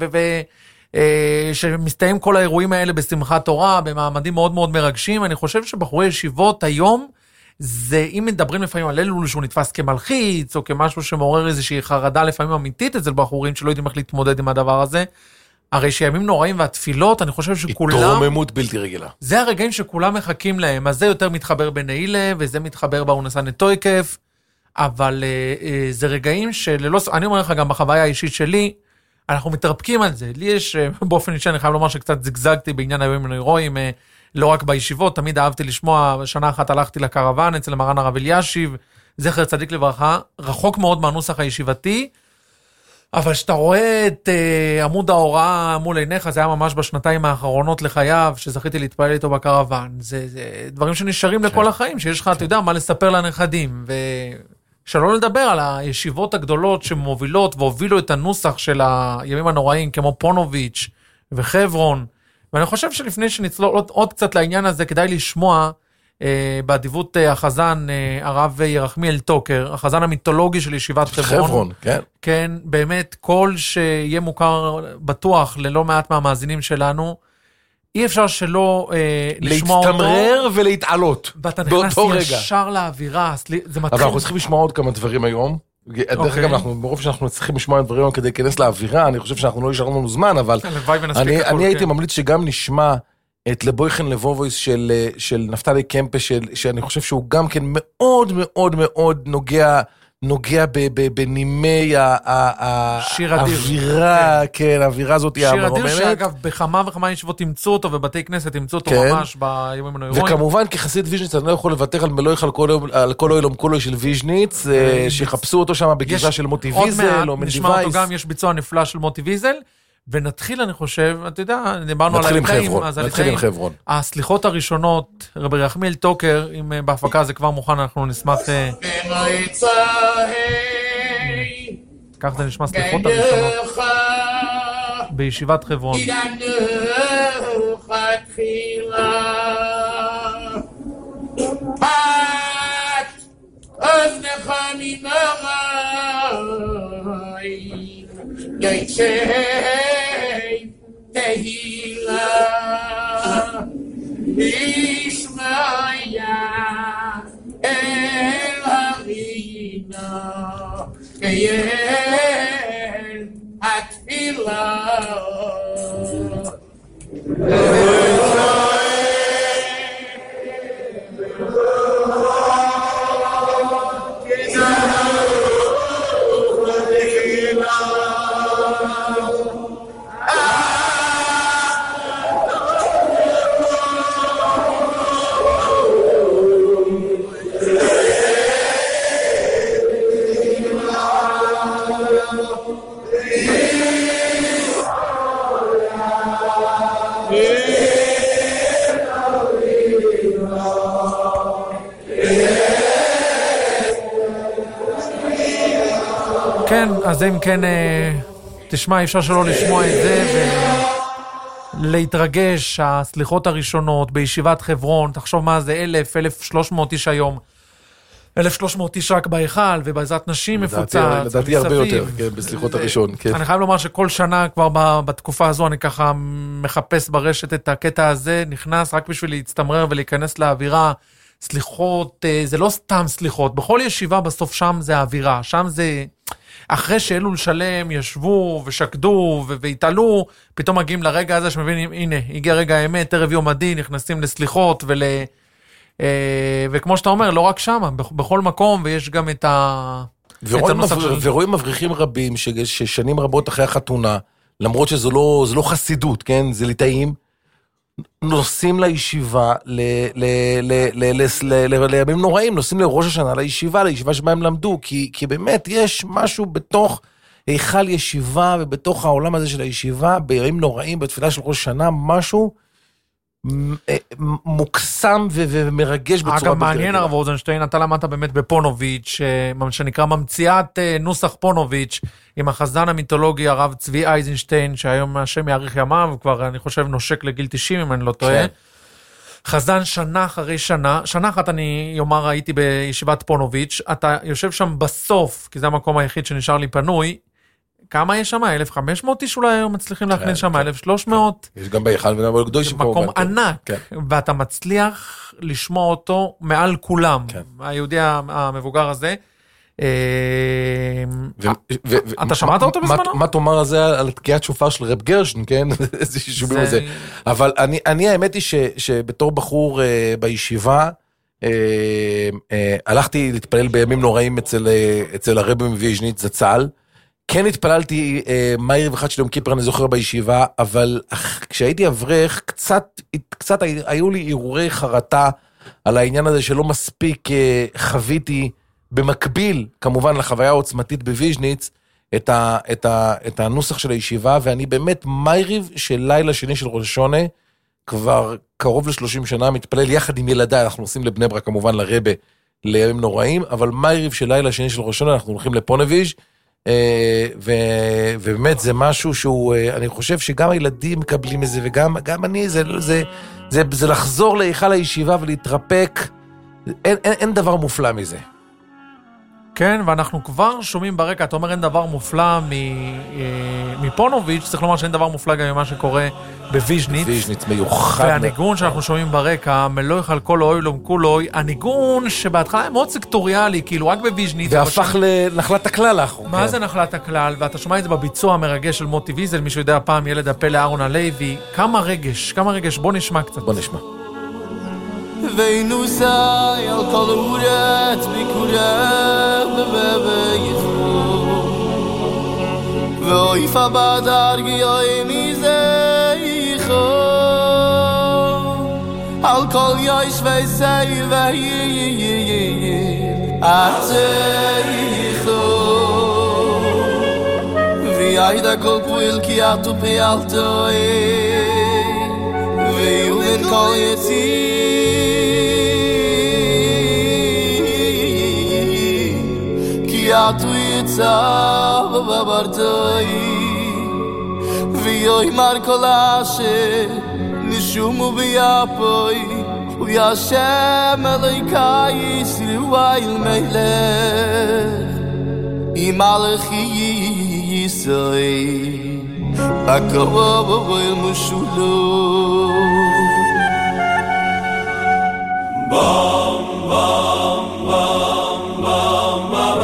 שמסתיים כל האירועים האלה בשמחת תורה, במעמדים מאוד מאוד מרגשים. אני חושב שבחורי ישיבות היום, זה אם מדברים לפעמים על אלול שהוא נתפס כמלחיץ, או כמשהו שמעורר איזושהי חרדה לפעמים אמיתית אצל בחורים שלא יודעים איך להתמודד עם הדבר הזה, הרי שימים נוראים והתפילות, אני חושב שכולם... התרוממות בלתי רגילה. זה הרגעים שכולם מחכים להם, אז זה יותר מתחבר בנעילה, וזה מתחבר באונסה נטויקף, אבל זה רגעים שללא... אני אומר לך גם בחוויה האישית שלי, אנחנו מתרפקים על זה. לי יש, באופן אישי, אני חייב לומר שקצת זגזגתי בעניין הימים הנוירואים, לא רק בישיבות, תמיד אהבתי לשמוע, שנה אחת הלכתי לקרוון אצל מרן הרב אלישיב, זכר צדיק לברכה, רחוק מאוד מהנוסח הישיבתי, אבל שאתה רואה את עמוד ההוראה מול עיניך, זה היה ממש בשנתיים האחרונות לחייו, שזכיתי להתפעל איתו בקרוון. זה דברים שנשארים לכל החיים, שיש לך, אתה יודע, מה לספר לנכדים, ושלא לדבר על הישיבות הגדולות שמובילות, והובילו את הנוסח של הימים הנוראים, כמו פונוביץ' וחברון, ואני חושב שלפני שנצלול עוד קצת לעניין הזה, כדאי לשמוע באדיבות החזן הרב ירחמיאל טוקר, החזן המיתולוגי של ישיבת חברון. כן. כן, באמת, כל שיהיה מוכר בטוח ללא מעט מהמאזינים שלנו, אי אפשר שלא לשמוע אותו. להצטמרר ולהתעלות ואתה נכנס ישר לאווירה, זה מתחיל. אבל אנחנו צריכים לשמוע עוד כמה דברים היום. דרך אגב, ברוב שאנחנו צריכים לשמוע דברים היום כדי להיכנס לאווירה, אני חושב שאנחנו לא ישרנו לנו זמן, אבל אני הייתי ממליץ שגם נשמע את לבויכן לבובויס של נפתלי קמפה, שאני חושב שהוא גם כן מאוד מאוד מאוד נוגע בנימי האווירה, כן, האווירה הזאת היא המרוממת. שיר אדיר שאגב, בכמה וכמה ישיבות תמצאו אותו, ובתי כנסת תמצאו אותו ממש בימים הנוירואים. וכמובן, כחסיד ויז'ניץ, אני לא יכול לוותר על מלואיך על כל אוילום כולו של ויז'ניץ, שיחפשו אותו שם בגזרה של מוטי ויזל, או מנדי וייס. נשמע אותו גם, יש ביצוע נפלא של מוטי ויזל, ונתחיל, אני חושב, אתה יודע, דיברנו על הליטאים, נתחיל עם חברון. הסליחות הראשונות, רבי ירחמיאל טוקר, אם בהפקה זה כבר מוכן, אנחנו נשמח... כך זה נשמע סליחות הראשונות. בישיבת חברון. יצא תהילה ישמעיה אל הרינה קייל התפילה כן, אז אם כן, תשמע, אפשר שלא לשמוע את זה ולהתרגש, הסליחות הראשונות בישיבת חברון, תחשוב מה זה 1,300 איש היום, 1,300 איש רק בהיכל, ובעזרת נשים מפוצץ. לדעתי הרבה יותר, כן, בסליחות הראשון. אני חייב לומר שכל שנה כבר בתקופה הזו, אני ככה מחפש ברשת את הקטע הזה, נכנס רק בשביל להצטמרר ולהיכנס לאווירה, סליחות, זה לא סתם סליחות, בכל ישיבה בסוף שם זה האווירה, שם זה... אחרי שאלול שלם ישבו ושקדו והתעלו, פתאום מגיעים לרגע הזה שמבינים, הנה, הגיע רגע האמת, ערב יום הדין, נכנסים לסליחות וכמו שאתה אומר, לא רק שם, בכל מקום, ויש גם את ורואים מבריחים רבים ששנים רבות אחרי החתונה, למרות שזו לא חסידות, כן? זה ליטאים, נוסעים לישיבה, לימים נוראים, נוסעים לראש השנה, לישיבה שבה הם למדו, כי באמת יש משהו בתוך היכל ישיבה, ובתוך העולם הזה של הישיבה, בימים נוראים, בתפילה של ראש השנה, משהו מוקסם ומרגש בצורה בלתי רגילה. אגב, מעניין הרב רוזנשטיין, אתה למדת באמת בפונוביץ', שנקרא ממציאת נוסח פונוביץ', עם החזן המיתולוגי הרב צבי אייזנשטיין, שהיום השם יאריך ימיו, כבר אני חושב נושק לגיל 90 אם אני לא טועה. חזן שנה אחרי שנה, שנה אחת אני אומר הייתי בישיבת פונוביץ', אתה יושב שם בסוף, כי זה המקום היחיד שנשאר לי פנוי, כמה יש שם? 1,500 איש אולי היום מצליחים להכניס שם, 1,300. יש גם בהיכל וגם בקדוש. מקום ענק, ואתה מצליח לשמוע אותו מעל כולם, היהודי המבוגר הזה. אתה שמעת אותו בזמנו? מה תאמר הזה על תקיעת שופר של רב גרשן, כן? איזה שישובים על זה. אבל אני האמת היא שבתור בחור בישיבה, הלכתי להתפלל בימים נוראים אצל הרב מוויז'ניץ זצ"ל, כן התפללתי מאיר וחד של יום כיפר, אני זוכר בישיבה, אבל כשהייתי אברך, קצת היו לי ערעורי חרטה על העניין הזה שלא מספיק חוויתי במקביל, כמובן לחוויה העוצמתית בוויז'ניץ, את הנוסח של הישיבה, ואני באמת מייריב של לילה שני של ראש השונה, כבר קרוב ל-30 שנה מתפלל יחד עם ילדיי, אנחנו נוסעים לבני ברק כמובן לרבה לימים נוראים, אבל מייריב של לילה שני של ראש השונה, אנחנו הולכים לפונביז' ובאמת זה משהו שהוא, אני חושב שגם הילדים מקבלים את זה, וגם אני, זה לחזור להיכל הישיבה ולהתרפק, אין דבר מופלא מזה. כן, ואנחנו כבר שומעים ברקע, אתה אומר אין דבר מופלא מפונוביץ', צריך לומר שאין דבר מופלא גם ממה שקורה בוויז'ניץ. ויז'ניץ מיוחד. והניגון שאנחנו שומעים ברקע, מלוך על כל אוי לא כולוי, הניגון שבהתחלה היה מאוד סקטוריאלי, כאילו רק בוויז'ניץ. והפך לנחלת הכלל האחרון. מה זה נחלת הכלל? ואתה שומע את זה בביצוע המרגש של מוטי ויזל, מי שיודע פעם ילד הפלא אהרון הלוי, כמה רגש, בוא נשמע קצת. בוא נשמע. ואינוסי על כל אורץ ביקורם ובביחו ואויף הבדר גיוי מזיחו על כל יויש וסי וייר עציחו ויעידה כל פועל כי עטו פעלתו ויובן כל יציר tu itzav babartoi v'yoy markolashe nishumu b'yapoi v'yashem elokai Yisrael melech im alechi Yisrael akavov el mushulo bam bam bam bam bam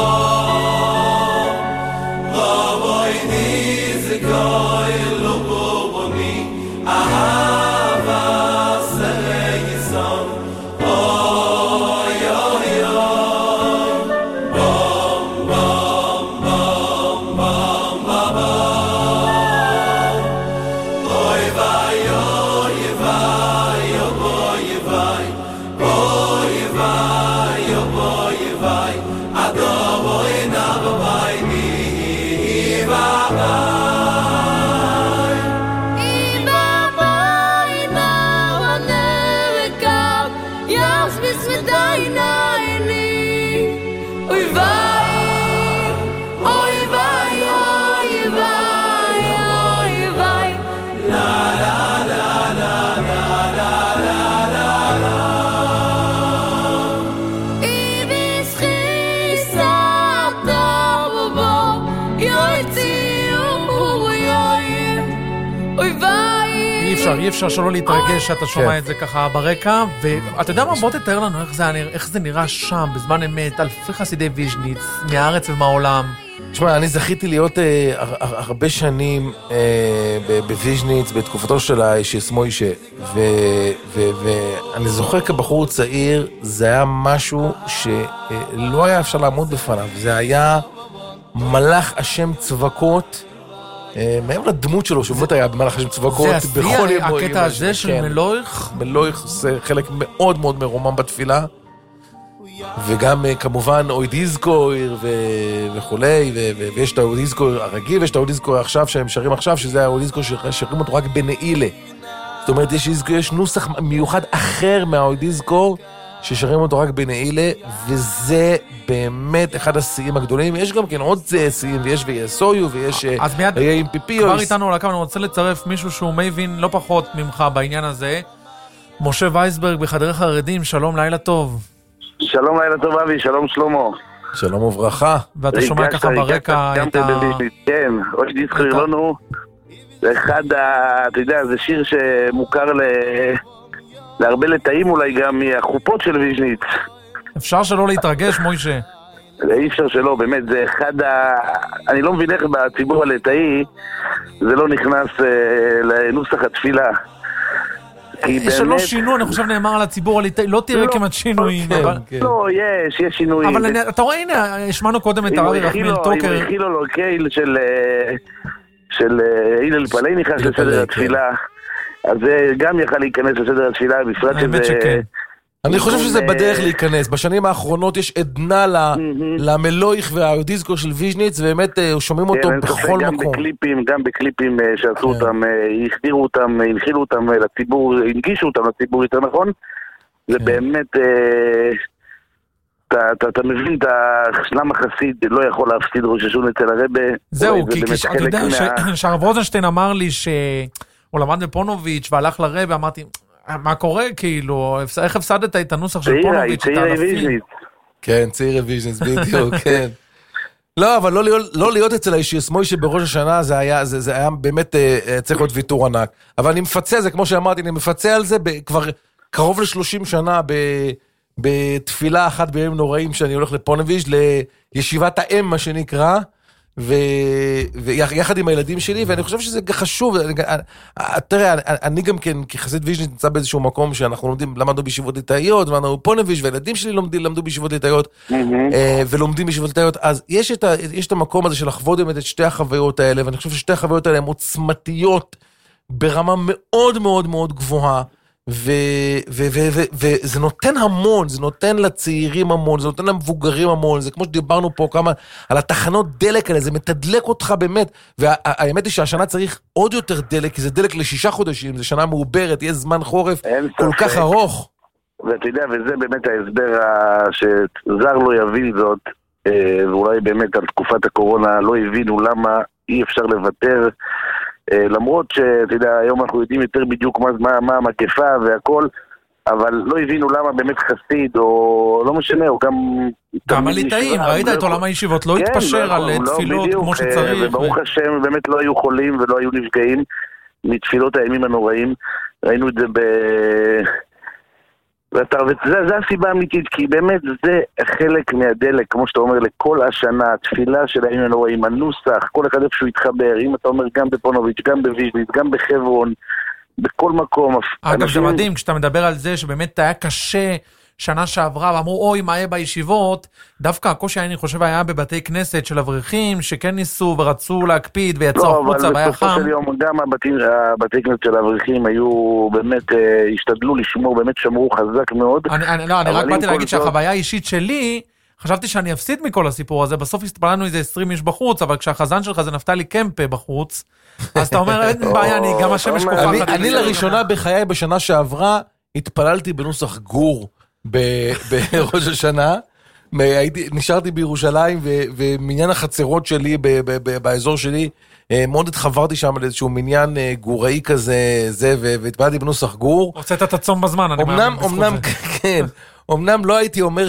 אי אפשר שלא להתרגש שאתה שומע את זה ככה ברקע, ואתה יודע מה, בוא תתאר לנו איך זה נראה שם בזמן אמת, אלפי חסידי ויז'ניץ, מהארץ ומהעולם. תשמע, אני זכיתי להיות הרבה שנים בוויז'ניץ, בתקופתו של האיש מוישה, ואני זוכר כבחור צעיר, זה היה משהו שלא היה אפשר לעמוד בפניו, זה היה מלאך השם צבקות, מעבר לדמות שלו, שבאמת היה במהלך השם צבקות, זה השיא, הקטע הזה של מלוך? מלוך זה חלק מאוד מאוד מרומם בתפילה, וגם כמובן אוידיזקויר וכולי, ויש את האוידיזקויר הרגיל, ויש את האוידיזקויר עכשיו שהם שרים עכשיו, שזה האוידיזקויר ששרים אותו רק בנעילה. זאת אומרת, יש נוסח מיוחד אחר מהאוידיזקויר, ששרים אותו רק בנעילה, וזה באמת אחד השיאים הגדולים. יש גם כן עוד שיאים, ויש ויסויו, ויש עם פיפיוס. כבר איתנו על הקו, אני רוצה לצרף מישהו שהוא מבין לא פחות ממך בעניין הזה. משה וייסברג בחדרי חרדים, שלום, לילה טוב. שלום, לילה טוב אבי, שלום שלמה. שלום וברכה. ואתה שומע ככה ברקע את כן, עוד תזכיר לנו, זה אחד, אתה יודע, זה שיר שמוכר להרבה לתאים אולי גם מהחופות של ויז'ניץ. אפשר שלא להתרגש, מוישה. אי אפשר שלא, באמת, זה אחד אני לא מבין איך בציבור הליטאי זה לא נכנס לנוסח התפילה. שלא שינו, אני חושב נאמר על הציבור הליטאי, לא תראה כמעט שינויים. לא, יש שינויים. אבל אתה רואה, הנה, השמענו קודם את הרבי רחמיאל טוקר. אם הכילו לו קייל של הלל פלאי נכנס לסדר התפילה, אז זה גם יכל להיכנס לסדר התפילה, בפרט שזה... אני חושב שזה בדרך להיכנס. בשנים האחרונות יש עדנה למלויך והדיסקו של ויז'ניץ, ובאמת שומעים אותו בכל מקום. גם בקליפים שעשו אותם, הכתירו אותם, הנחילו אותם לציבור, הנגישו אותם לציבור יותר נכון. זה באמת, אתה מבין למה חסיד לא יכול להפסיד ראש השון אצל הרבה. זהו, כי אתה יודע שהרב רוזנשטיין אמר לי שהוא למד בפונוביץ' והלך לרבה, אמרתי... מה קורה כאילו? איך הפסדת את הנוסח של פונוביץ'? צעירי ויז'ניץ. כן, צעירי ויז'ניץ, בדיוק, כן. לא, אבל לא להיות אצל האישי שמוי שבראש השנה זה היה באמת צריך להיות ויתור ענק. אבל אני מפצה, זה כמו שאמרתי, אני מפצה על זה כבר קרוב ל-30 שנה בתפילה אחת בימים נוראים שאני הולך לפונוביץ' לישיבת האם, מה שנקרא, ויחד עם הילדים שלי, ואני חושב שזה חשוב. תראה, אני גם כן, כחסיד ויז'ניץ נמצא באיזשהו מקום שאנחנו למדנו בישיבות ליטאיות, למדנו פונוביץ' והילדים שלי למדו בישיבות ליטאיות, ולומדים בישיבות ליטאיות, אז יש את המקום הזה של לחוות באמת את שתי החוויות האלה, ואני חושב ששתי החוויות האלה הן עוצמתיות ברמה מאוד מאוד מאוד גבוהה, וזה נותן המון, זה נותן לצעירים המון, זה נותן למבוגרים המון, זה כמו שדיברנו פה כמה על התחנות דלק האלה, זה מתדלק אותך באמת, והאמת היא שהשנה צריך עוד יותר דלק, כי זה דלק ל6 חודשים, זה שנה מעוברת, יהיה זמן חורף כל כך ארוך. ואתה יודע, וזה באמת ההסבר שזר לא יבין זאת, ואולי באמת על תקופת הקורונה לא הבינו למה אי אפשר לוותר, למרות שאתה יודע, היום אנחנו יודעים יותר בדיוק מה המגפה והכל, אבל לא הבינו למה באמת חסיד, או לא משנה, או גם הליטאים, ראית את עולם הישיבות, לא התפשר על תפילות כמו שצריך. וברוך השם, באמת לא היו חולים ולא היו נפגעים מתפילות הימים הנוראים, ראינו את זה וזה הסיבה האמיתית, כי באמת זה חלק מהדלק, כמו שאתה אומר, לכל השנה, התפילה של הימים הנוראים, הנוסח, כל אחד איפה שהוא יתחבר, אם אתה אומר גם בפונוביץ', גם בוויז'ניץ, גם בחברון, בכל מקום. אגב, זה מדהים, כשאתה מדבר על זה שבאמת היה קשה שנה שעברה, ואמרו, אוי, מה יהיה בישיבות, דווקא הקושי, אני חושב, היה בבתי כנסת של אברכים, שכן ניסו ורצו להקפיד, ויצאו החוצה, והיה חם. לא, אבל בסופו של יום, גם הבתי כנסת של האברכים היו באמת, השתדלו לשמור, באמת שמרו חזק מאוד. אני רק באתי להגיד שהחוויה האישית שלי, חשבתי שאני אפסיד מכל הסיפור הזה, בסוף הסתפלנו איזה 20 איש בחוץ, אבל כשהחזן שלך זה נפתלי קמפה בחוץ, אז אתה אומר, אין בעיה, אני גם השמש כוכחת. אני לראשונה בחיי בשנה שעברה, התפללתי בנוסח גור בראש השנה, נשארתי בירושלים, ומניין החצרות שלי, באזור שלי, מאוד התחברתי שם לאיזשהו מניין גוראי כזה, והתפללתי בנוסח גור. הוצאת את הצום בזמן, אני מאמין בזכות זה. כן, אמנם לא הייתי אומר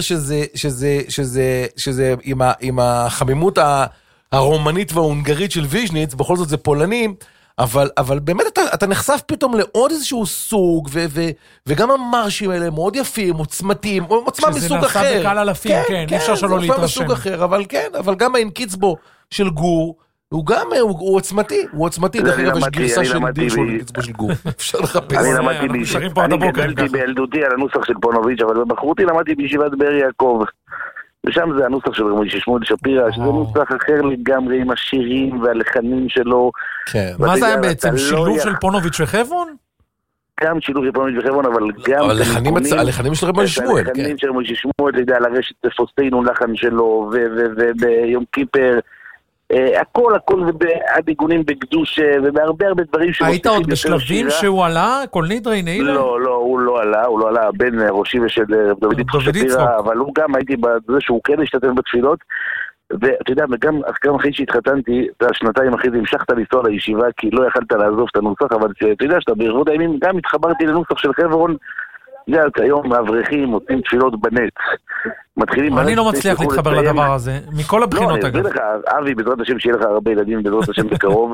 שזה עם החמימות הרומנית וההונגרית של ויז'ניץ, בכל זאת זה פולנים, אבל באמת אתה נחשף פתאום לעוד איזשהו סוג, וגם המרשים האלה מאוד יפים, עוצמתיים, עוצמה מסוג אחר. שזה נעשה בקל אלפים, כן, אי אפשר שלא להתרשם. מסוג אחר, אבל גם האינקיצבו של גור, הוא עוצמתי, דרך אגב יש גרסה של האינקיצבו של גור. אפשר לחפש. אני גדלתי בילדותי על הנוסח של פונוביץ', אבל בחרותי למדתי בישיבת באר יעקב. ושם זה הנוסח של רבי שמואל שפירא, שזה נוסח אחר לגמרי עם השירים והלחנים שלו. מה זה היה בעצם? שילוב של פונוביץ' וחברון? גם שילוב של פונוביץ' וחברון, אבל גם... הלחנים של רבי שמואל. הלחנים של רבי שמואל, אתה יודע, לרשת פוסטינו לחן שלו, וביום קיפר, הכל, ובעדיגונים בקדוש, ובהרבה דברים... היית עוד בשלבים שהוא עלה? כל נדרי נעילה? לא, הוא לא עלה, בין ראשי ושל דוד שפירא, אבל הוא גם הייתי בזה שהוא כן השתתף בתפילות, ואתה יודע, גם אחרי שהתחתנתי, שנתיים אחרי זה המשכת לנסוע לישיבה, כי לא יכלת לעזוב את הנוסח, אבל אתה יודע שאתה ברבות הימים גם התחברתי לנוסח של חברון, זה היום האברכים עושים תפילות בנט. אני לא מצליח להתחבר לדבר הזה, מכל הבחינות אגב. לא, אני אסביר לך, אבי, בעזרת השם שיהיה לך הרבה ילדים, בעזרת השם בקרוב.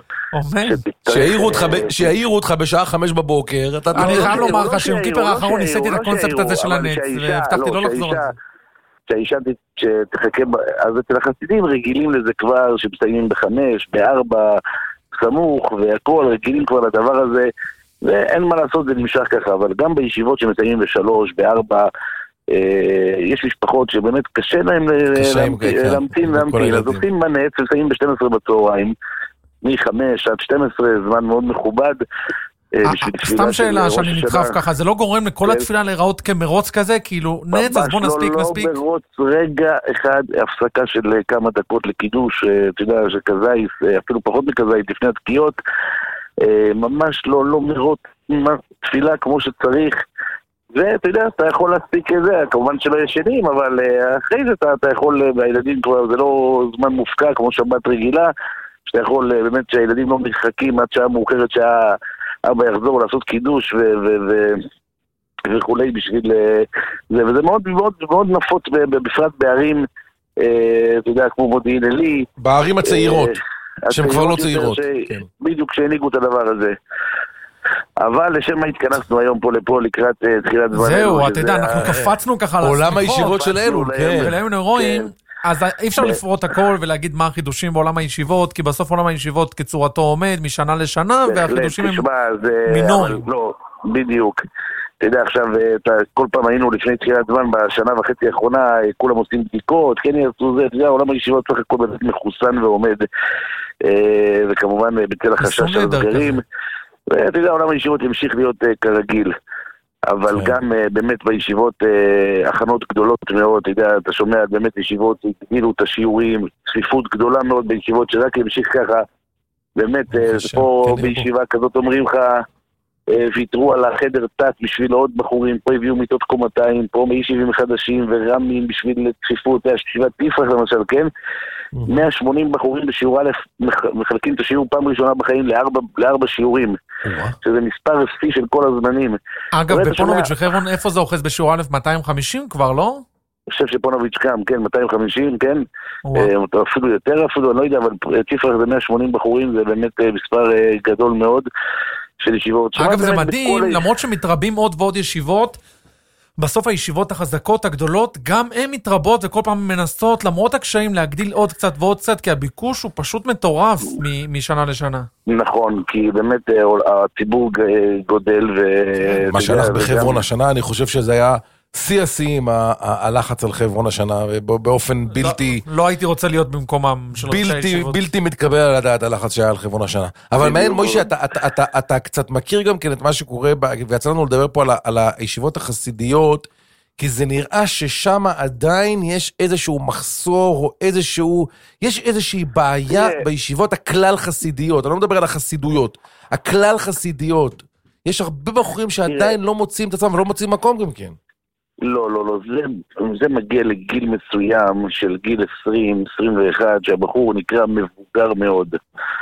שיעירו אותך בשעה 5 בבוקר. אני חייב לומר לך שיום קיפר האחרון ניסיתי את הקונספט הזה של הנץ, והבטחתי לא לחזור על זה. שהאישה שתחכה, אז אצל החסידים רגילים לזה כבר, שמסיימים ב5, ב4, סמוך, והכל, רגילים כבר לדבר הזה, ואין מה לעשות, זה נמשך ככה, אבל גם בישיבות שמסיימים ב3, ב4, יש משפחות שבאמת קשה להם להמתין, אז עושים מנץ, מסיימים ב12 בצהריים, מ5 עד 12, זמן מאוד מכובד. סתם שאלה שאני נדחף ככה, זה לא גורם לכל התפילה להיראות כמרוץ כזה? כאילו נץ, אז בוא נספיק. לא מרוץ, רגע אחד, הפסקה של כמה דקות לקידוש, אתה יודע, שכזייס, אפילו פחות מכזייס, לפני התקיעות, ממש לא מרוץ, תפילה כמו שצריך, ואתה יודע, אתה יכול להספיק את זה, כמובן שלא ישנים, אבל אחרי זה אתה יכול, והילדים כבר, זה לא זמן מופקע כמו שבת רגילה, שאתה יכול באמת שהילדים לא מתחכים עד שעה מאוחרת, שעה אבא יחזור לעשות קידוש וכולי בשביל זה, וזה מאוד מאוד מאוד נפוץ בפרט בערים, אתה יודע, כמו מודיעין עלי. בערים הצעירות, שהן כבר לא צעירות. בדיוק שהנהיגו את הדבר הזה. אבל לשם מה התכנסנו היום פה לקראת תחילת זמן. זהו, אתה יודע, אנחנו קפצנו ככה על עולם הישיבות של אלול, כן. ולהם רואים, אז אי אפשר לפרוט הכל ולהגיד מה החידושים בעולם הישיבות, כי בסוף עולם הישיבות כצורתו עומד משנה לשנה, והחידושים הם מינוריים. לא, בדיוק. אתה יודע, עכשיו, כל פעם היינו לפני תחילת זמן, בשנה וחצי האחרונה, כולם עושים בדיקות, כן יעשו זה, אתה יודע, עולם הישיבות צריך הכל באמת מחוסן ועומד, וכמובן בצל החשש של הסגרים. ואתה יודע, עולם הישיבות ימשיך להיות כרגיל. אבל גם באמת בישיבות הכנות גדולות מאוד, אתה יודע, אתה שומע באמת ישיבות, הגדילו את השיעורים, צפיפות גדולה מאוד בישיבות, שרק ימשיך ככה, באמת, פה בישיבה כזאת אומרים לך, ויתרו על החדר תת בשביל עוד בחורים, פה הביאו מיטות קומתיים, פה מ-70 חדשים ורמים בשביל צפיפות, ישיבת תפרח למשל, כן? 180 בחורים בשיעור א' מחלקים את השיעור פעם ראשונה בחיים לארבע שיעורים, שזה מספר שיא של כל הזמנים. אגב, בפונוביץ' וחברון, איפה זה אוחז בשיעור א' 250 כבר, לא? אני חושב שפונוביץ' קם, כן, 250, כן, אפילו יותר, אפילו, אני לא יודע, אבל תפרח זה 180 בחורים, זה באמת מספר גדול מאוד של ישיבות. אגב, זה מדהים, למרות שמתרבים עוד ועוד ישיבות, בסוף הישיבות החזקות הגדולות, גם הן מתרבות וכל פעם מנסות, למרות הקשיים, להגדיל עוד קצת ועוד קצת, כי הביקוש הוא פשוט מטורף משנה לשנה. נכון, כי באמת הציבור גודל מה שהלך בחברון השנה, אני חושב שזה היה שיא הלחץ על חברון השנה, באופן בלתי... לא הייתי רוצה להיות במקומם של ראשי הישיבות. בלתי מתקבל על הדעת הלחץ שהיה על חברון השנה. אבל מעין, מוישה, אתה קצת מכיר גם כן את מה שקורה, ויצא לנו לדבר פה על הישיבות החסידיות, כי זה נראה ששם עדיין יש איזשהו מחסור, או יש איזושהי בעיה בישיבות הכלל חסידיות. אני לא מדבר על החסידויות, הכלל חסידיות. יש הרבה בחורים שעדיין לא מוצאים את עצמם, ולא מוצאים מקום גם כן. לא, זה מגיע לגיל מסוים של גיל 20, 21, שהבחור נקרא מבוגר מאוד.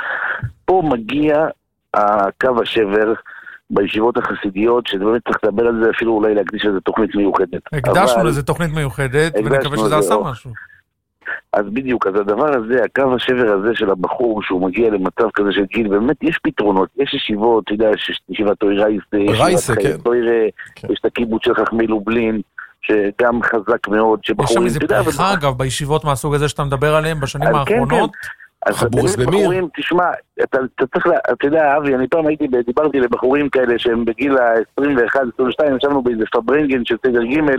פה מגיע הקו השבר בישיבות החסידיות, שזה באמת צריך לדבר על זה, אפילו אולי להקדיש לזה תוכנית מיוחדת. הקדשנו לזה תוכנית מיוחדת, ונקווה שזה עשה משהו. אז בדיוק, אז הדבר הזה, הקו השבר הזה של הבחור, שהוא מגיע למצב כזה של גיל, באמת יש פתרונות, יש ישיבות, אתה יודע, יש ישיבת רייסה, כן. יש את הקיבוץ של חכמי לובלין, שגם חזק מאוד, יש שם איזה פריחה, אגב, בישיבות מהסוג הזה שאתה מדבר עליהם בשנים האחרונות, חבורס במיר. תשמע, אתה צריך, אתה יודע, אבי, אני פעם דיברתי לבחורים כאלה שהם בגיל ה-21, 22, ישבנו באיזה פברנגן של סדר ג'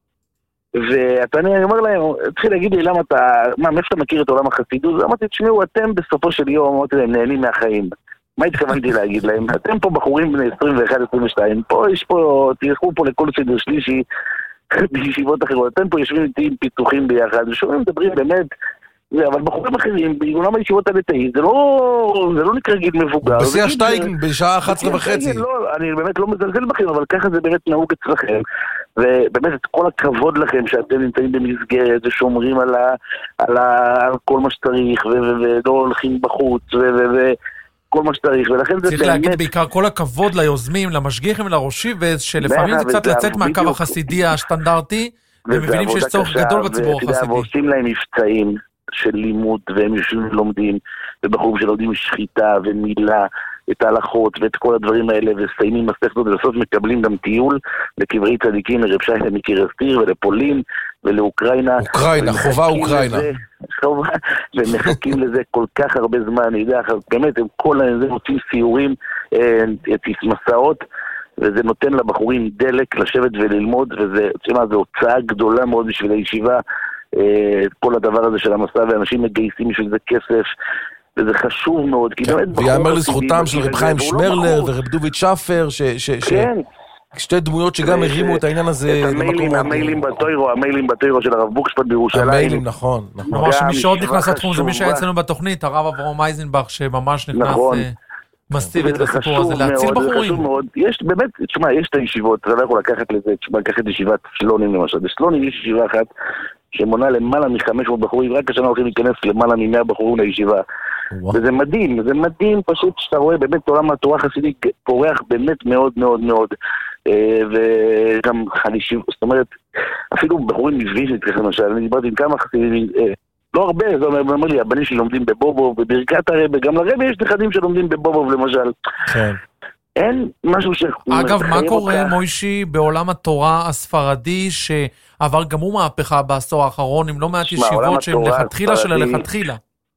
ואני אומר להם, התחיל להגיד לי למה אתה, מאיפה אתה מכיר את עולם החסידות? אמרתי, תשמעו, אתם בסופו של יום, אמרתי להם, נהנים מהחיים. מה התכוונתי להגיד להם? אתם פה בחורים בני 21-22, תלכו פה לכל סדר שלישי בישיבות אחרות, אתם פה יושבים איתי עם פיתוחים ביחד, ושומעים, מדברים באמת, אבל בחורים אחרים, בעולם הישיבות הדתיים, זה לא נקרא גיל מבוגר. בשיא השטייגן, בשעה 11:30. אני באמת לא מזלזל בכם, אבל ככה זה באמת נהוג אצלכם. ובאמת את כל הכבוד לכם שאתם נמצאים במסגרת ושומרים על כל מה שצריך, ולא הולכים בחוץ, וכל מה שצריך, ולכן זה צריך להגיד בעיקר כל הכבוד ליוזמים, למשגיחים ולראשי, ושלפעמים זה קצת לצאת מהקו החסידי הסטנדרטי, ומבינים שיש צורך גדול בציבור החסידי. ועושים להם מבצעים של לימוד, והם יושבים ולומדים, ובחורים שלומדים שחיטה ומילה, את ההלכות ואת כל הדברים האלה, וסיימים מסכתות, ובסוף מקבלים גם טיול לקברי צדיקים, לרב שייכלר מקריית אתא ולפולין, ולאוקראינה. אוקראינה, חובה אוקראינה. ומחכים לזה כל כך הרבה זמן, אני יודע, באמת, הם כל זה מוצאים סיורים, מסעות, וזה נותן לבחורים דלק לשבת וללמוד, וזה, תשמע, זו הוצאה גדולה מאוד בשביל הישיבה, כל הדבר הזה של המסע, ואנשים מגייסים בשביל זה כסף, וזה חשוב מאוד. ויאמר לזכותם של רב חיים שמרלר ורב דוביד שפר, שתי דמויות שגם הרימו את העניין הזה. המיילים בתוירו של הרב בוקשפט בירושלים. המיילים, נכון. כלומר שמי שעוד נכנס לתחום זה מי שהיה אצלנו בתוכנית, הרב אברהם אייזנבך, שממש נכנס מסתיבית לסיפור הזה, להציל בחורים. יש באמת, תשמע, יש את הישיבות, אתה לא יכול לקחת לזה, תשמע, לקחת ישיבת סלונים למשל. בסלונים יש ישיבה אחת שמונה למעלה מ-500 בחורים, רק השנה הולכים להיכנס למעלה מ-100 בחורים לישיבה. וזה מדהים, זה מדהים פשוט שאתה רואה באמת עולם התורה החסידי פורח באמת מאוד מאוד מאוד. וגם זאת אומרת, אפילו בחורים מוויז'ניץ, למשל, אני דיברתי עם כמה חסידים, לא הרבה, זה אומר לי, הבנים שלי לומדים בבובוב, בברכת הרבה, גם לרבה יש נכדים שלומדים בבובוב למשל. כן. אין משהו ש... אגב, מה קורה, מוישי, בעולם התורה הספרדי, שעבר גם הוא מהפכה בעשור האחרון, עם לא מעט ישיבות שהן לכתחילה של הלכתחילה?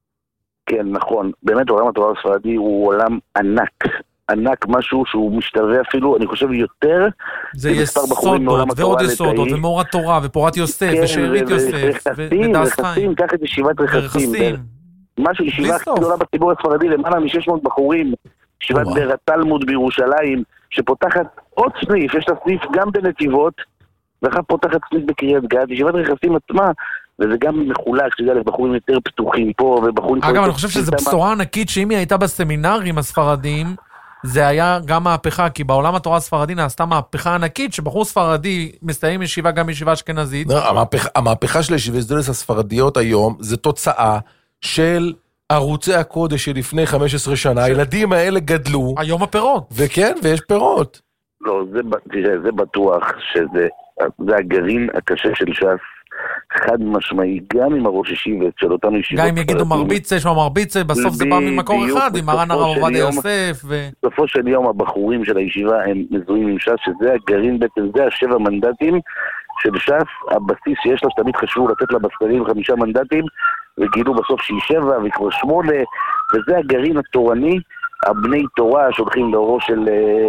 כן, נכון. באמת, עולם התורה הספרדי הוא עולם ענק. ענק, משהו שהוא משתווה אפילו, אני חושב יותר... זה יסודות, ועוד יסודות, ומאור התורה, ופורת יוסף, ושארית יוסף, ודס חיים. קח את ישיבת רכסים. משהו, ישיבה גדולה בציבור הספרדי, למעלה מ-600 בחורים, ישיבת בר התלמוד בירושלים, שפותחת עוד סניף, יש לה סניף גם בנתיבות, ואחר פותחת סניף בקריית גת, ישיבת רכסים עצמה, וזה גם מחולק, שזה לבחורים יותר פתוחים פה, ובחורים... אגב, אני חושב שזו בשורה ענקית, שאם היא הייתה בסמינרים הספרדיים, זה היה גם מהפכה, כי בעולם התורה הספרדי נעשתה מהפכה ענקית, שבחור ספרדי מסיים ישיבה גם ישיבה אשכנזית. המהפכה של הישיבות הספרדיות היום, זה תוצאה של ערוצי הקודש שלפני 15 שנה, הילדים האלה גדלו. היום הפירות. וכן, ויש פירות. לא, תראה, זה בטוח שזה הגרעין הקשה של ש"ס, חד משמעי, גם עם הראש ישיבת של אותם ישיבות. גם אם יגידו מרביצה, שמה מרביצה, בסוף זה בא ממקור אחד, עם מרן הרב עובדיה יוסף. בסופו של יום הבחורים של הישיבה הם מזוהים עם ש"ס, שזה הגרעין בעצם, זה 7 מנדטים של ש"ס, הבסיס שיש לה שתמיד חשבו לתת לה בסקרים 5 מנדטים, וגילו בסוף שהיא 7 וכבר 8, וזה הגרעין התורני, הבני תורה שהולכים לאורו של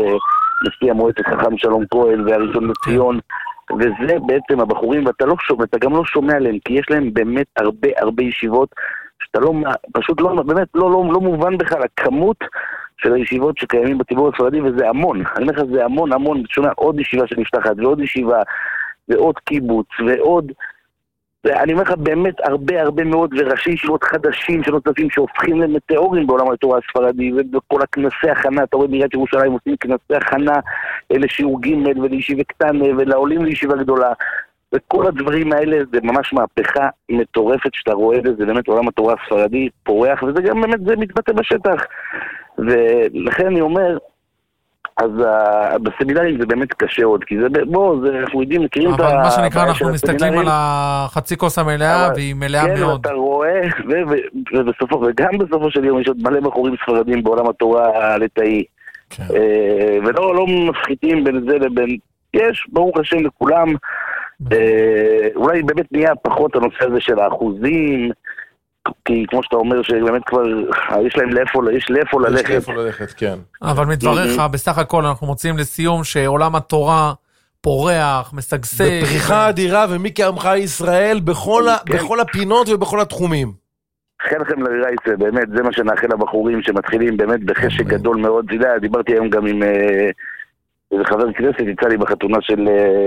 נשיא המועצת חכם שלום כהן והראשון לציון, וזה בעצם הבחורים, ואתה לא שומע, אתה גם לא שומע עליהם, כי יש להם באמת הרבה ישיבות, שאתה לא, פשוט לא, באמת לא מובן בכלל, הכמות של הישיבות שקיימים בציבור הספרדי, וזה המון, אני אומר לך, זה המון, שומע עוד ישיבה שנפתחת, ועוד ישיבה, ועוד קיבוץ, ועוד, אני אומר לך באמת הרבה מאוד, וראשי ישיבות חדשים שנוספים שהופכים למטאורים בעולם התורה הספרדי, וכל הכנסי הכנה, אתה רואה בעיריית ירושלים עושים כנסי הכנה לשיעור ג' ולישיבה קטנה ולעולים לישיבה גדולה, וכל הדברים האלה זה ממש מהפכה מטורפת שאתה רואה את זה, זה באמת עולם התורה הספרדי פורח, וזה גם באמת זה מתבטא בשטח, ולכן אני אומר, אז בסמינרים זה באמת קשה עוד, כי זה, אנחנו יודעים, מכירים את ה... אבל מה שנקרא, אנחנו מסתכלים על החצי כוס המלאה, והיא מלאה מאוד. כן, אתה רואה, וגם בסופו של יום יש עוד מלא בחורים ספרדים בעולם התורה הליטאי. ולא מפחיתים בין זה לבין... יש, ברוך השם לכולם, אולי באמת נהיה פחות הנושא הזה של האחוזים, כי כמו שאתה אומר שבאמת כבר יש להם לאיפה ללכת. יש לאיפה ללכת, כן. אבל מדבריך, בסך הכל אנחנו מוצאים לסיום שעולם התורה פורח, משגשג. בפריחה אדירה, ומי כעמך ישראל בכל הפינות ובכל התחומים. חן לכם לרייצה, באמת, זה מה שנאחל לבחורים שמתחילים באמת בחשק גדול מאוד. אתה יודע, דיברתי היום גם עם איזה חבר כנסת, יצא לי בחתונה של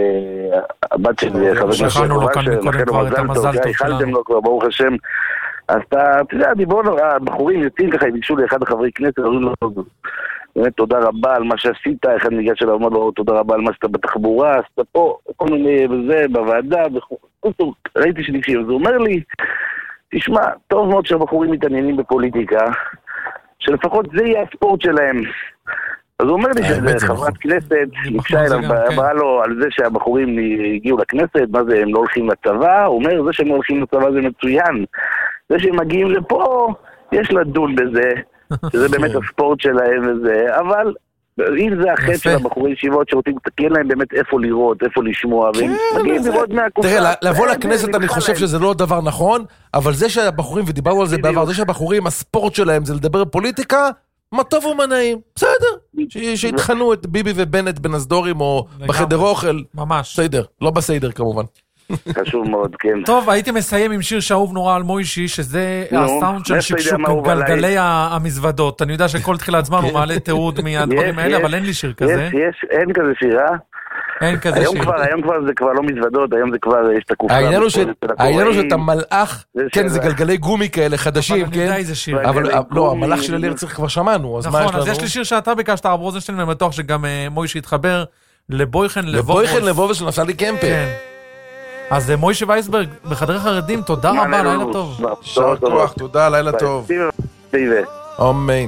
הבת של חבר כנסת. שכנו לו כאן מקודם כבר את המזל טוב שלנו. ברוך השם. אז אתה יודע, דיברנו, הבחורים יוצאים ככה, יבקשו לאחד החברי כנסת, אומרים לו, באמת תודה רבה על מה שעשית, אחד ניגש אליו, אומר לו, תודה רבה על מה שאתה בתחבורה, עשית פה, כל מיני וזה, בוועדה, ראיתי שנקשיב, אז הוא אומר לי, תשמע, טוב מאוד שהבחורים מתעניינים בפוליטיקה, שלפחות זה יהיה הספורט שלהם. אז הוא אומר לי שזה חברת כנסת, נקשה אליו, אמרה לו על זה שהבחורים הגיעו לכנסת, מה זה, הם לא הולכים לצבא? הוא אומר, זה שהם לא הולכים לצבא זה מצוין. זה שהם מגיעים לפה, יש לדון בזה, שזה באמת הספורט שלהם וזה, אבל אם זה החטא של הבחורי ישיבות שרוצים, כי אין להם באמת איפה לראות, איפה לשמוע, והם מגיעים לראות מהקופה. תראה, לבוא לכנסת אני חושב שזה לא דבר נכון, אבל זה שהבחורים, ודיברנו על זה בעבר, זה שהבחורים, הספורט שלהם זה לדבר פוליטיקה, מה טוב ומה נעים, בסדר. שיתחנו את ביבי ובנט בנסדורים או בחדר אוכל. ממש. בסדר, לא בסדר כמובן. חשוב מאוד, כן. טוב, הייתי מסיים עם שיר שאהוב נורא על מוישי, שזה הסאונד של שקשוק גלגלי המזוודות. אני יודע שכל תחילת זמן הוא מעלה תיעוד מהדברים האלה, אבל אין לי שיר כזה. אין כזה שיר, אין כזה שיר. היום כבר זה כבר לא מזוודות, היום זה כבר יש את הקופה. העניין הוא שאתה מלאך, כן, זה גלגלי גומי כאלה חדשים, כן? אבל לא, המלאך של אליר צריך כבר שמענו, אז מה יש לנו? נכון, אז יש לי שיר שאתה ביקשת, הרב רוזנשטיין, ואני בטוח שגם מוישי יתחבר לבויכן לבובוס שנפל לי קמפה. אז מוישה וייסברג, בחדרי חרדים, תודה רבה, לילה טוב. שער כוח, תודה, לילה טוב. אמן.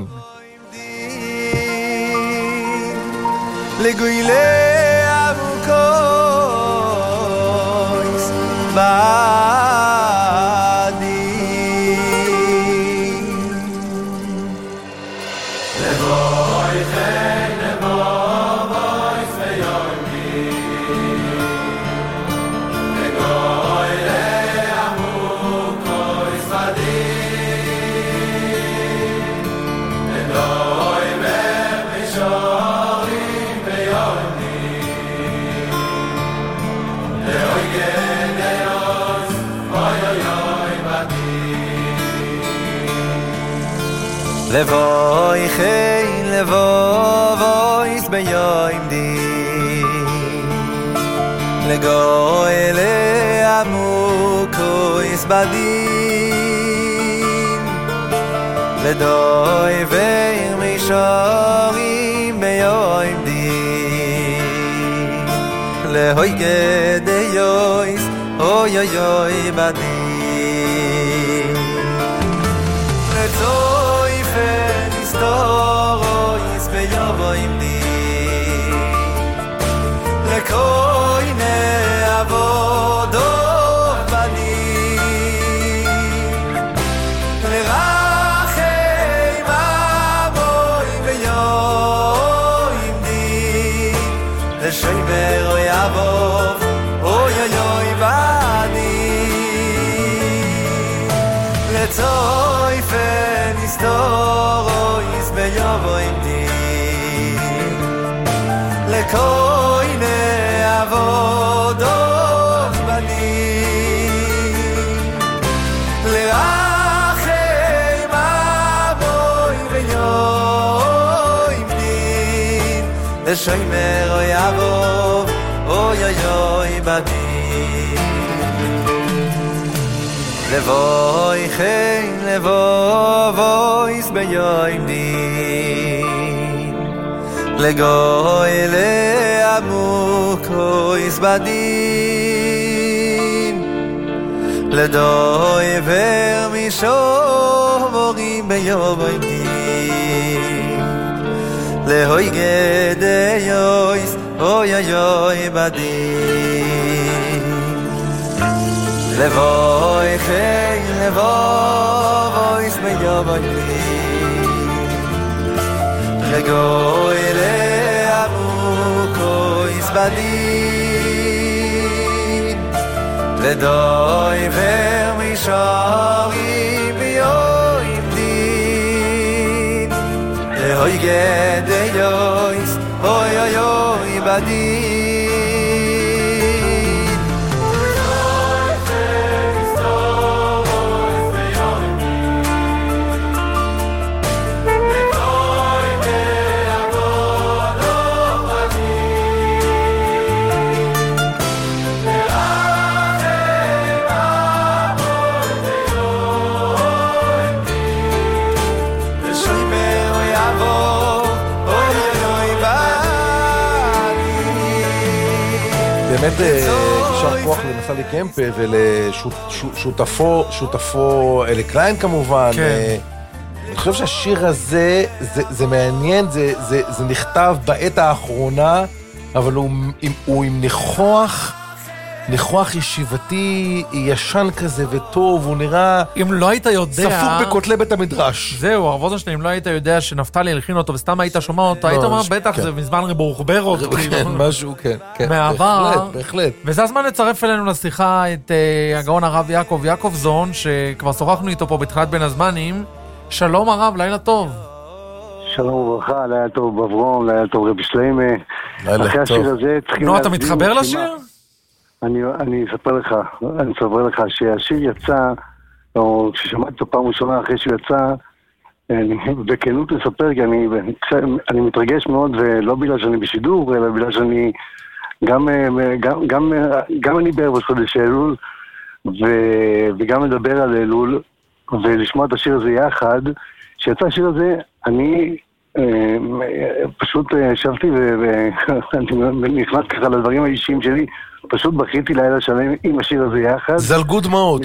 לגוילי אבוקויס בעדי לבוי חן לבויס ויומי לגוילי אבוקויס בעדי לדוי במישורים ויומי לאוי גדיות אוי אוי אוי בעדי לבוי חן לבויס ביום דין לגוילי עמוקויס בדין לדוי ומישורים ביום דין לאוי גדיות אוי אוי אוי בדין לצוי פניסטורויס ביום דין לקרוי נעבודו בנים לרחם אבוי ביום דין לשמר אוי אבוב אוי אוי אוי בנים לצוי פניסטורויס ביום דין לקוי נעבודו בנים לרחם אבוי ביום דין לשמר אוי אבוב אוי אוי אוי בנים לבוי חן לבויס ביום דין לגוילי עמוקויס בדין לדוי ומישורים ביום דין להוי גדיות אוי אוי אוי בדין לבוי חן לבויס ביום דין לגוילי עמוקויס בדין לדוי ומישורים ביום דין להוי גדיות אוי אוי אוי בדין באמת יישר כוח לנפתלי קמפה ולשותפו אלי קליין כמובן. אני חושב שהשיר הזה זה מעניין, זה נכתב בעת האחרונה, אבל הוא עם ניחוח ניחוח ישיבתי ישן כזה וטוב, הוא נראה... אם לא היית יודע... ספוק בכותלי בית המדרש. זהו, הרב רוזנשטיין, אם לא היית יודע שנפתלי הלחין אותו וסתם היית שומע אותו, היית אומר, בטח זה מזמן ריבורחברות. כן, משהו, כן. מהעבר. בהחלט. וזה הזמן לצרף אלינו לשיחה את הגאון הרב יעקב יעקובזון, שכבר שוחחנו איתו פה בתחילת בין הזמנים. שלום הרב, לילה טוב. שלום וברכה, לילה טוב בברום, לילה טוב רבי שלמה. לילה טוב. נו, אתה מתחבר לשיר? אני אספר לך שהשיר יצא, או כששמעתי אותו פעם ראשונה אחרי שהוא יצא, בכנות לספר, כי אני מתרגש מאוד, ולא בגלל שאני בשידור, אלא בגלל שאני גם אני בערב חודש אלול, וגם מדבר על אלול, ולשמוע את השיר הזה יחד. כשיצא השיר הזה, אני פשוט ישבתי ואני נכנס ככה לדברים האישיים שלי, פשוט בכיתי לילה שלם עם השיר הזה יחד. זלגו דמעות.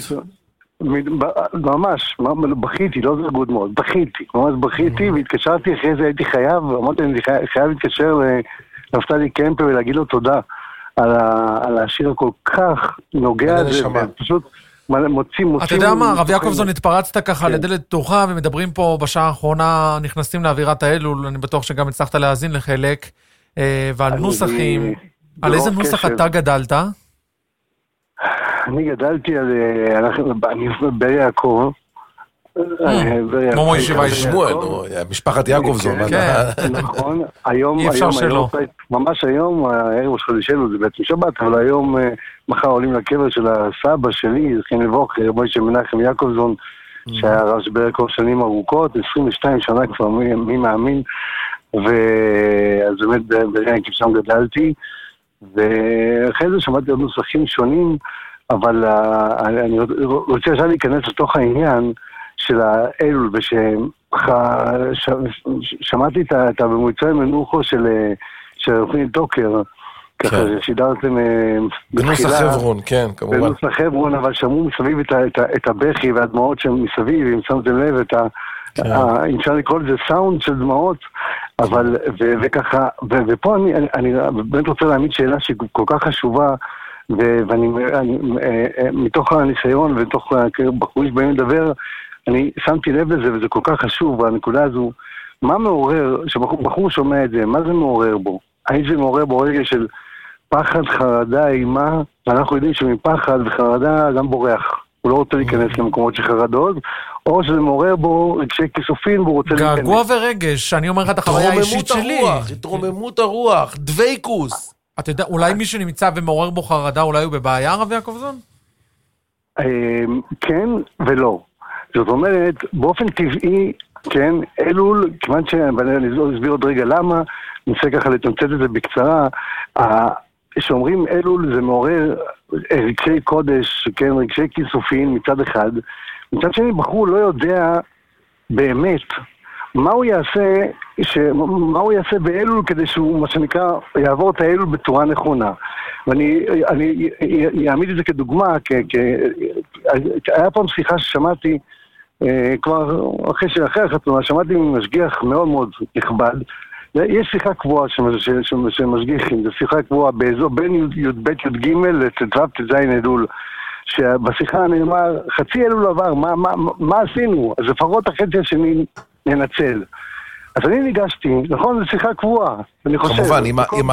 ממש, בכיתי, לא זלגו דמעות, ממש בכיתי, והתקשרתי אחרי זה, הייתי חייב, אמרתי, אני חייב להתקשר לנפתלי קמפה ולהגיד לו תודה על השיר הכל כך נוגע, פשוט מוצאים. אתה יודע מה, הרב יעקובזון, התפרצת ככה לדלת פתוחה, ומדברים פה בשעה האחרונה, נכנסים לאווירת האלול, אני בטוח שגם הצלחת להאזין לחלק, ועל נוסחים. על איזה נוסח אתה גדלת? אני גדלתי על... אני באר יעקב. כמו ישיבה שמואל, משפחת יעקובזון. נכון, היום, ממש היום, הערב חודש אלול, זה בעצם שבת, אבל היום, מחר עולים לקבר של הסבא שלי, זכין לבוך, רבי מנחם יעקובזון, שהיה הרב שבאר יעקב שנים ארוכות, 22 שנה כבר, מי מאמין, ואז באמת באר יעקב שם גדלתי, ואחרי זה שמעתי עוד נוסחים שונים, אבל אני רוצה עכשיו להיכנס לתוך העניין של האלול, ושמעתי את הממוצע מנוחו של רפאל טוקר, ככה שידרתם בנוסח חברון, כן, כמובן. בנוסח חברון, אבל שמעו מסביב את הבכי והדמעות שהם מסביב, אם שמתם לב אם אפשר לקרוא לזה סאונד של דמעות, אבל, וככה, ופה אני באמת רוצה להעמיד שאלה שהיא כל כך חשובה, ואני מתוך הניסיון ומתוך בחורים שבאים לדבר, אני שמתי לב לזה, וזה כל כך חשוב, והנקודה הזו, מה מעורר, שבחור שומע את זה, מה זה מעורר בו? האם זה מעורר בו רגע של פחד, חרדה, אימה, ואנחנו יודעים שמפחד וחרדה אדם בורח. הוא לא רוצה להיכנס למקומות של חרדות, או שזה מעורר בו רגשי כיסופים, והוא רוצה להיכנס. געגוע ורגש, אני אומר לך את החוויה האישית שלי. התרוממות הרוח, דוויקוס. אתה יודע, אולי מי שנמצא ומעורר בו חרדה, אולי הוא בבעיה, הרב יעקובזון? כן ולא. זאת אומרת, באופן טבעי, כן, אלול, כיוון שאני אסביר עוד רגע למה, ננסה ככה לתמצת את זה בקצרה, שאומרים אלול זה מעורר רגשי קודש, כן, רגשי כיסופים מצד אחד, מצד שני בחור לא יודע באמת מה הוא יעשה באלול כדי שהוא, מה שנקרא, יעבור את האלול בצורה נכונה. ואני אעמיד את זה כדוגמה, היה פעם שיחה ששמעתי, כבר אחרי החתונה, שמעתי ממשגיח מאוד מאוד נכבד, יש שיחה קבועה שמשגיחים, זו שיחה קבועה באזור בין י"ב י"ג לט"ו ט"ז אלול, שבשיחה נאמר, חצי אלול עבר, מה עשינו? אז לפחות החצי השני ננצל. אז אני ניגשתי, נכון, זו שיחה קבועה, אני חושב. כמובן,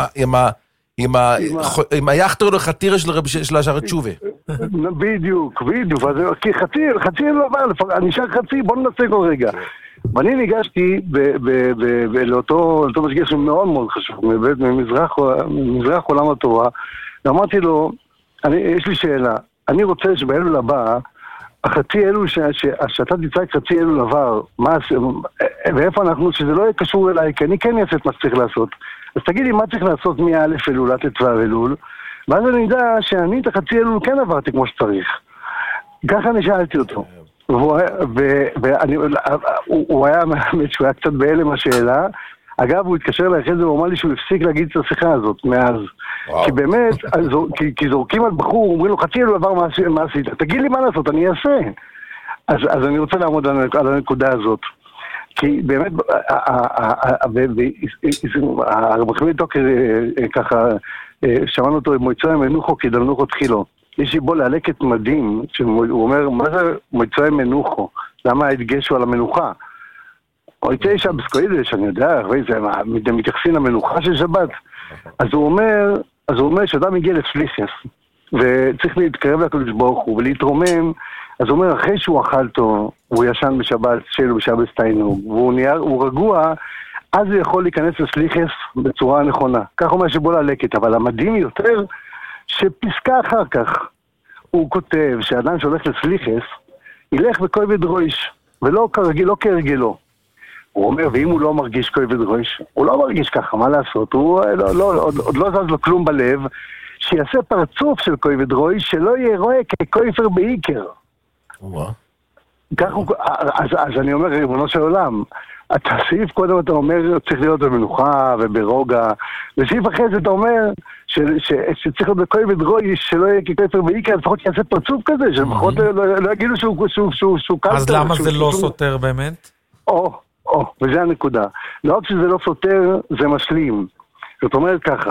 עם היחטר לחתירה של השער תשובה. בדיוק, כי חצי אלול עבר, נשאר חצי, בוא ננסה כל רגע. ואני ניגשתי לאותו משגיח שמאוד מאוד חשוב, ממזרח עולם התורה, ואמרתי לו, יש לי שאלה, אני רוצה שבאלול הבא, החצי אלול שאתה תצעק חצי אלול עבר, ואיפה אנחנו, שזה לא יהיה קשור אליי, כי אני כן אעשה את מה שצריך לעשות. אז תגיד לי מה צריך לעשות מא' אלול עד ט"ו אלול, ואז אני יודע שאני את החצי אלול כן עברתי כמו שצריך. ככה אני שאלתי אותו. הוא היה קצת בהלם השאלה. אגב, הוא התקשר אליי אחרי זה, הוא אמר לי שהוא הפסיק להגיד את השיחה הזאת מאז. כי באמת, כי זורקים על בחור, אומרים לו, חצי אלול עבר, מה עשית? תגיד לי מה לעשות, אני אעשה. אז אני רוצה לעמוד על הנקודה הזאת. כי באמת, הרב חמי טוקר, ככה, שמענו אותו עם מויצוי מנוחו כדלנוחו תחילו. יש לי בו להלקת מדהים, שהוא אומר, מה זה מויצוי מנוחו? למה הדגשו על המנוחה? מויצוי שבסקוידש, אני יודע, מתייחסים למנוחה של שבת. אז הוא אומר שאדם הגיע לפליסיאס, וצריך להתקרב לקדוש ברוך הוא ולהתרומם. אז הוא אומר, אחרי שהוא אכל טוב, והוא ישן בשבת שלו, בשבת תענוג, והוא רגוע, אז הוא יכול להיכנס לסליחס בצורה נכונה. כך אומר שבוא להלקת, אבל המדהים יותר, שפסקה אחר כך, הוא כותב שאדם שהולך לסליחס, ילך בכובד ראש, ולא כרגלו. הוא אומר, ואם הוא לא מרגיש כובד ראש, הוא לא מרגיש ככה, מה לעשות? הוא עוד לא זז לו כלום בלב, שיעשה פרצוף של כובד ראש, שלא יהיה רואה ככופר בעיקר. אז אני אומר, ריבונו של עולם, אתה סעיף קודם אתה אומר צריך להיות במנוחה וברוגע, וסעיף אחרי זה אתה אומר שצריך להיות בכובד ראש שלא יהיה ככופר בעיקר, לפחות יעשה פרצוף כזה, שלפחות לא יגידו שהוא קלטר. אז למה זה לא סותר באמת? וזה הנקודה. לא רק שזה לא סותר, זה משלים. זאת אומרת ככה,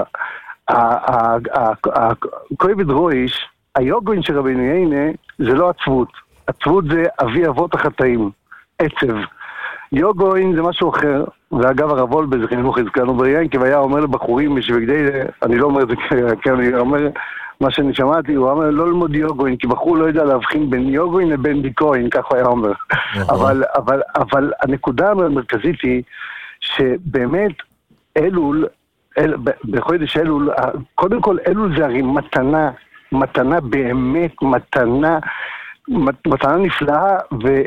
הכובד ראש, היוגוין של רבינו יינה, זה לא עצבות. עצבות זה אבי אבות החטאים, עצב. יוגוין זה משהו אחר, ואגב הרב וולבה, זה חינוך הזכרנו בריין, כי היה אומר לבחורים שבגדי, אני לא אומר את זה כן, אני אומר מה שאני שמעתי, הוא אומר לא ללמוד יוגוין, כי בחור לא יודע להבחין בין יוגוין לבין דיקוין, כך הוא היה אומר. אבל הנקודה המרכזית היא, שבאמת אלול, בחודש אלול, קודם כל אלול זה הרי מתנה באמת, מתנה נפלאה,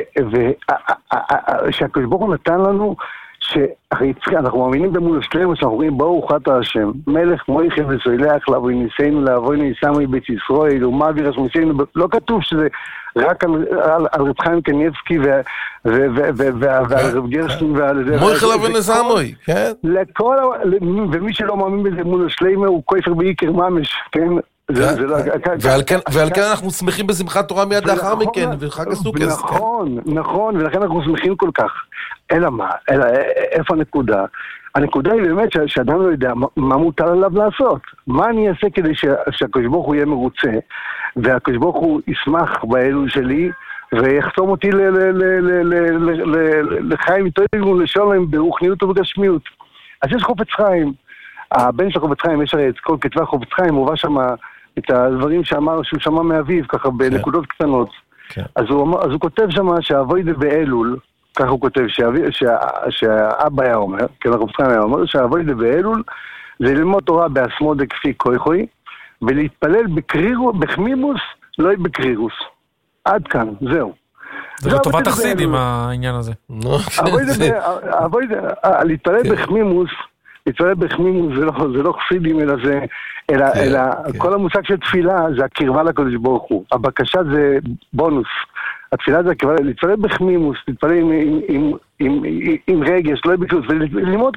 שהקדוש ברוך הוא נתן לנו, אנחנו מאמינים במול השלם, שאנחנו אומרים, בואו חטא השם, מלך מויכל וסוילח לעבוי ניסינו, לעבוי ניסה מבית ישראל, ומעביר השמיסינו, לא כתוב שזה רק על רב חיים קניבסקי והרב גרשטיין מויכל לעבוי ניסמוי, כן? ומי שלא מאמין בזה מול השלם הוא כופר בעיקר ממש, כן? ועל כן אנחנו שמחים בשמחת תורה מיד לאחר מכן, וחג הסוכות. נכון, ולכן אנחנו שמחים כל כך. אלא מה? איפה הנקודה? הנקודה היא באמת שאדם לא יודע מה מותר עליו לעשות. מה אני אעשה כדי שהקדוש ברוך הוא יהיה מרוצה, והקדוש ברוך הוא ישמח באלול שלי, ויחתום אותי לחיים טובים ולשלום ברוחניות ובגשמיות. אז יש חופץ חיים. הבן של חופץ חיים, יש הרי את כל כתבי חופץ חיים, הוא הובא שם את הדברים שאמר שהוא שמע מאביו, ככה בנקודות קטנות. אז הוא כותב שם שהאבוידה באלול, ככה הוא כותב שהאבא היה אומר, כן, חופץ חיים היה אומר, שהאבוידה באלול זה ללמוד תורה באסמודה כפי כויכוי, ולהתפלל בחמימוס, לא בקרירוס. עד כאן, זהו. זה לטובת החסידים העניין הזה. להתפלל בחמימוס, להתפלל בחמימוס זה לא חסידים, אלא כל המושג של תפילה זה הקרבה לקדוש ברוך הוא. הבקשה זה בונוס. התפילה זה הקרבה, להתפלל בחמימוס, להתפלל עם רגש, לא בקרירוס, וללמוד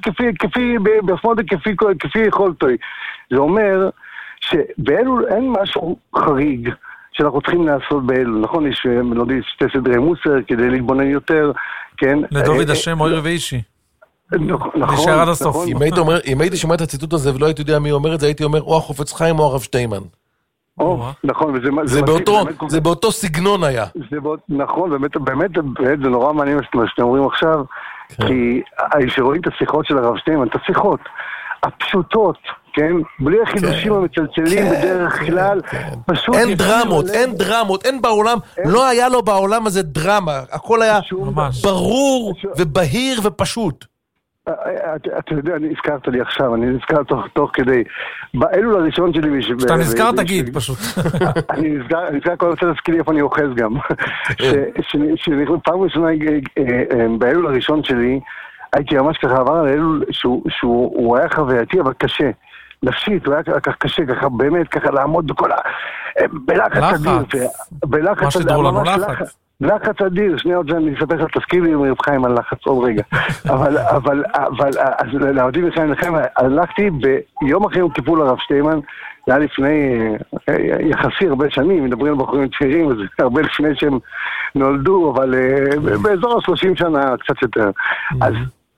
כפי יכולתוי. זה אומר שבאלול אין משהו חריג שאנחנו צריכים לעשות באלול, נכון? יש מלודי שתי סדרי מוסר כדי להתבונן יותר, כן? לדוד השם אוי רבישי. נכון. אם הייתי שומע את הציטוט הזה ולא הייתי יודע מי אומר את זה, הייתי אומר או החופץ חיים או הרב שטיימן. נכון, זה באותו סגנון היה. נכון, באמת זה נורא מעניין מה שאתם אומרים עכשיו, כי שרואים את השיחות של הרב שטיימן, את השיחות הפשוטות, כן? בלי החידושים המצלצלים בדרך כלל, פשוט... אין דרמות, אין בעולם, לא היה לו בעולם הזה דרמה, הכל היה ברור ובהיר ופשוט. אתה יודע, הזכרת לי עכשיו, אני נזכר תוך כדי, באלול הראשון שלי... כשאתה נזכר תגיד פשוט. אני נזכר כל רוצה להזכיר לי איפה אני אוחז גם. פעם ראשונה באלול הראשון שלי, הייתי ממש ככה עבר על אלול שהוא היה חווייתי אבל קשה, נפשית, הוא היה ככה קשה, ככה באמת, ככה לעמוד בכל בלחץ אדיר. מה שדור לנו לחץ. לחץ אדיר, שנייה עוד אני אספר לך, תזכיר לי עם רב חיים על לחץ עוד רגע. אבל להודות לחיים, הלכתי ביום אחרי יום כיפור לרב שטיימן, זה היה לפני יחסי הרבה שנים, מדברים על בחורים צעירים, זה הרבה לפני שהם נולדו, אבל באזור 30 שנה, קצת יותר. אז,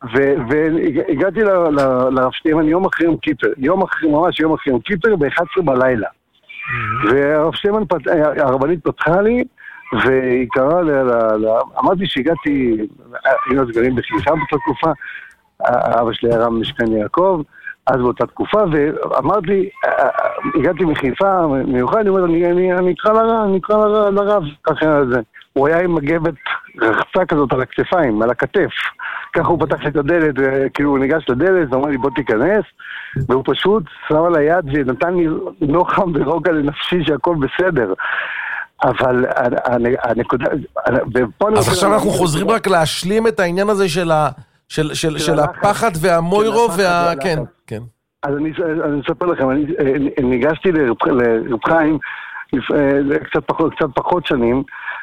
והגעתי לרב שטיימן יום אחרי יום כיפר, ממש יום אחרי יום כיפר, ב-11 בלילה. והרב שטיימן, הרבנית פתחה לי, והיא קראה, אמרתי שהגעתי, היינו אז גרים בחיפה באותה תקופה, אבא שלי היה רב משכן יעקב, אז באותה תקופה, ואמרתי לי, הגעתי מחיפה מיוחד, אני אומר, אני אקרא לרב, ככה זה. הוא היה עם מגבת רחצה כזאת על הכתפיים, על הכתף. ככה הוא פתח את הדלת, כאילו הוא ניגש לדלת, ואמר לי בוא תיכנס, והוא פשוט שם על היד ונתן לי נוחם ורוגע לנפשי שהכל בסדר. אבל הנקודה... אז עכשיו אנחנו חוזרים רק להשלים את העניין הזה של הפחד והמוירו כן, כן. אז אני אספר לכם, אני ניגשתי לרב חיים קצת פחות שנים,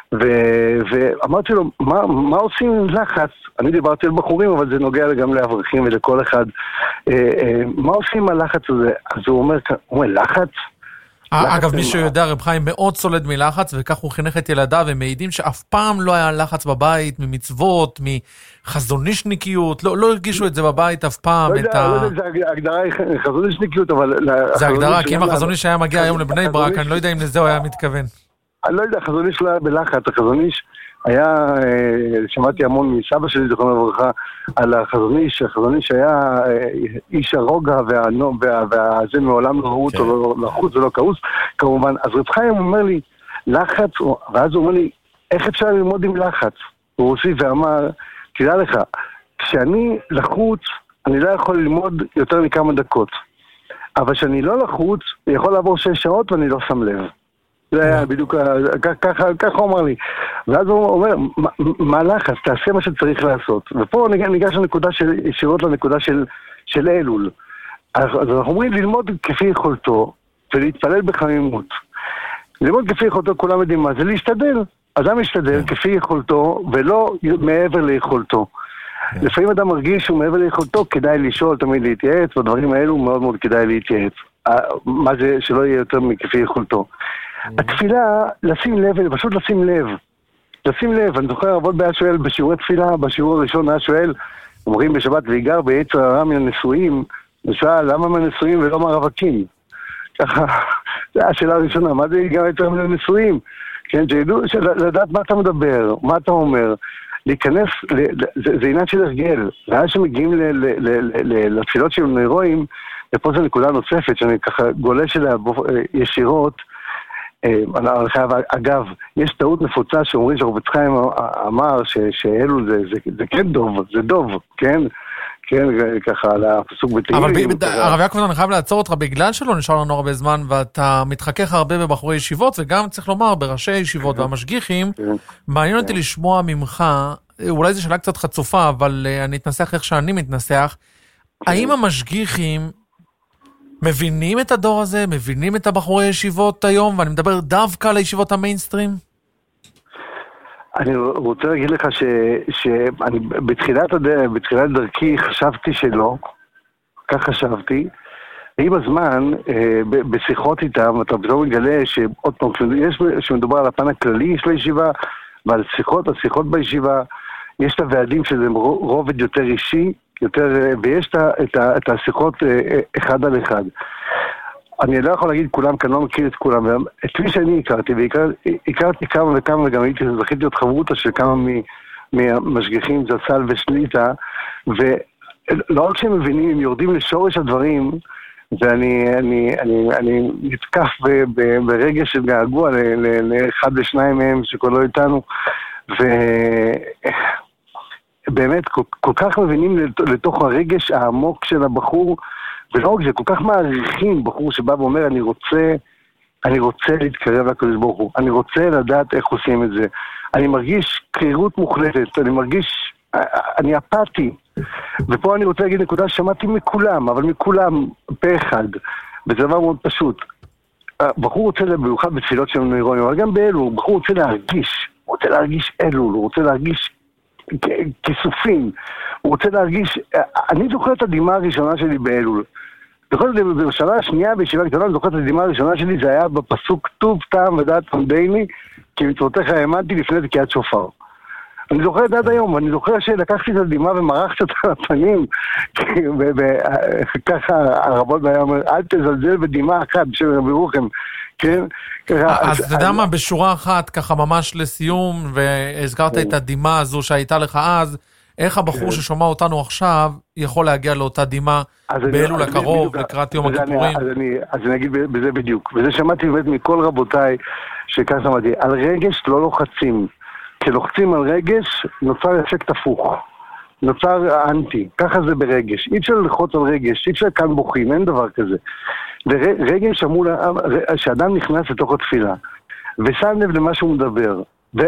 ואמרתי לו, מה עושים עם לחץ? אני דיברתי על בחורים, אבל זה נוגע גם לאברכים ולכל אחד. מה עושים עם הלחץ הזה? אז הוא אומר, לחץ? אגב, מי שיודע, רב חיים מאוד סולד מלחץ, וכך הוא חינך את ילדיו, הם מעידים שאף פעם לא היה לחץ בבית, ממצוות, מחזונישניקיות, לא הרגישו את זה בבית אף פעם. לא יודע, זה הגדרה חזונישניקיות, אבל... זה הגדרה, כי אם החזוניש היה מגיע היום לבני ברק, אני לא יודע אם לזה הוא היה מתכוון. אני לא יודע, החזוניש לא היה בלחץ, החזוניש היה, שמעתי המון מסבא שלי, זכרונו לברכה, על החזוניש, החזוניש היה איש הרוגע והזה מעולם לא ראו אותו, לא לחוץ ולא כעוס, כמובן. אז רב חיים אומר לי, לחץ, ואז הוא אומר לי, איך אפשר ללמוד עם לחץ? הוא הוסיף ואמר, תדע לך, כשאני לחוץ, אני לא יכול ללמוד יותר מכמה דקות. אבל כשאני לא לחוץ, אני יכול לעבור 6 שעות ואני לא שם לב. זה היה בדיוק, ככה הוא אמר לי. ואז הוא אומר, מה לחץ? תעשה מה שצריך לעשות. ופה ניגש ישירות לנקודה של אלול. אז אנחנו אומרים ללמוד כפי יכולתו, ולהתפלל בחמימות. ללמוד כפי יכולתו, כולם יודעים מה זה, להשתדל. אדם משתדל כפי יכולתו, ולא מעבר ליכולתו. לפעמים אדם מרגיש שהוא מעבר ליכולתו, כדאי לשאול, תמיד להתייעץ, והדברים האלו מאוד מאוד כדאי להתייעץ. מה זה שלא יהיה יותר מכפי יכולתו. התפילה, לשים לב, פשוט לשים לב. לשים לב, אני זוכר, רבות היה שואל בשיעורי תפילה, בשיעור הראשון היה שואל, אומרים בשבת, ויגר בעץ הרע מן הנשואים, ושאל, למה מהנשואים ולא מהרווקים? ככה, זו השאלה הראשונה, מה זה ויגר בעץ הרע מן הנשואים? כן, שידעו, לדעת מה אתה מדבר, מה אתה אומר, להיכנס, זה עניין של הרגל, ואז שמגיעים לתפילות של נוירואים, ופה זו נקודה נוספת, שאני ככה גולש אליה ישירות, אגב, יש טעות נפוצה שאומרים שרב חיים אמר שאלו זה כן דוב, זה דוב, כן? כן, ככה על הפסוק בתהילים. אבל הרב יעקב, אני חייב לעצור אותך בגלל שלא נשאר לנו הרבה זמן, ואתה מתחכך הרבה בבחורי ישיבות, וגם צריך לומר בראשי ישיבות והמשגיחים, מעניין אותי לשמוע ממך, אולי זו שאלה קצת חצופה, אבל אני אתנסח איך שאני מתנסח, האם המשגיחים מבינים את הדור הזה, מבינים את הבחורי ישיבות היום, ואני מדבר דווקא על הישיבות המיינסטרים? אני רוצה להגיד לך שאני בתחילת דרכי חשבתי שלא, כך חשבתי, עם הזמן, בשיחות איתם, אתה פתאום מגלה שעוד פעם, שמדובר על הפן הכללי של הישיבה, ועל השיחות בישיבה, יש את הוועדים שזה רובד יותר אישי, ויש את השיחות אחד על אחד. אני לא יכול להגיד כולם, כי אני לא מכיר את כולם. את מי שאני הכרתי, והכרתי כמה וכמה, וגם זכיתי להיות חברותה של כמה מהמשגיחים, זצ"ל ושליטה, ולא רק שהם מבינים, הם יורדים לשורש הדברים, ואני נתקף ברגע של געגוע לאחד ושניים מהם שכולו איתנו, באמת, כל כך מבינים לתוך הרגש העמוק של הבחור, ולא רק זה, כל כך מעריכים בחור שבא ואומר, אני רוצה להתקרב לקדוש ברוך הוא, אני רוצה לדעת איך עושים את זה, אני מרגיש קרירות מוחלטת, אני אפאתי, ופה אני רוצה להגיד נקודה ששמעתי מכולם, אבל מכולם פה אחד, וזה דבר מאוד פשוט. בחור רוצה במיוחד בתפילות של נוירונים, אבל גם באלו, בחור רוצה להרגיש אלול, הוא רוצה להרגיש כיסופים, הוא רוצה להרגיש, אני זוכר את הדמעה הראשונה שלי באלול, זוכר את זה בשנה השנייה בישיבה קטנה, אני זוכר את הדמעה הראשונה שלי, זה היה בפסוק טוב טעם ודעת תמדני, כי מצוותיך האמנתי לפני תקיעת שופר. אני זוכר את זה עד היום, ואני זוכר שלקחתי את הדמעה ומרחתי אותה על הפנים, וככה הרבות היה אומר, אל תזלזל בדמעה אחת בשביל רבי רוחם, כן? אז אתה יודע מה, בשורה אחת, ככה ממש לסיום, והזכרת את הדמעה הזו שהייתה לך אז, איך הבחור ששומע אותנו עכשיו יכול להגיע לאותה דמעה באלול הקרוב, לקראת יום הכיפורים? אז אני אגיד בזה בדיוק, וזה שמעתי באמת מכל רבותיי, שכך שמעתי, על רגש לא לוחצים, כשלוחצים על רגש נוצר אפקט הפוך, נוצר אנטי, ככה זה ברגש, אי אפשר ללחוץ על רגש, אי אפשר כאן בוכים, אין דבר כזה. ורגש אמור, שאדם נכנס לתוך התפילה, ושם לב למה שהוא מדבר,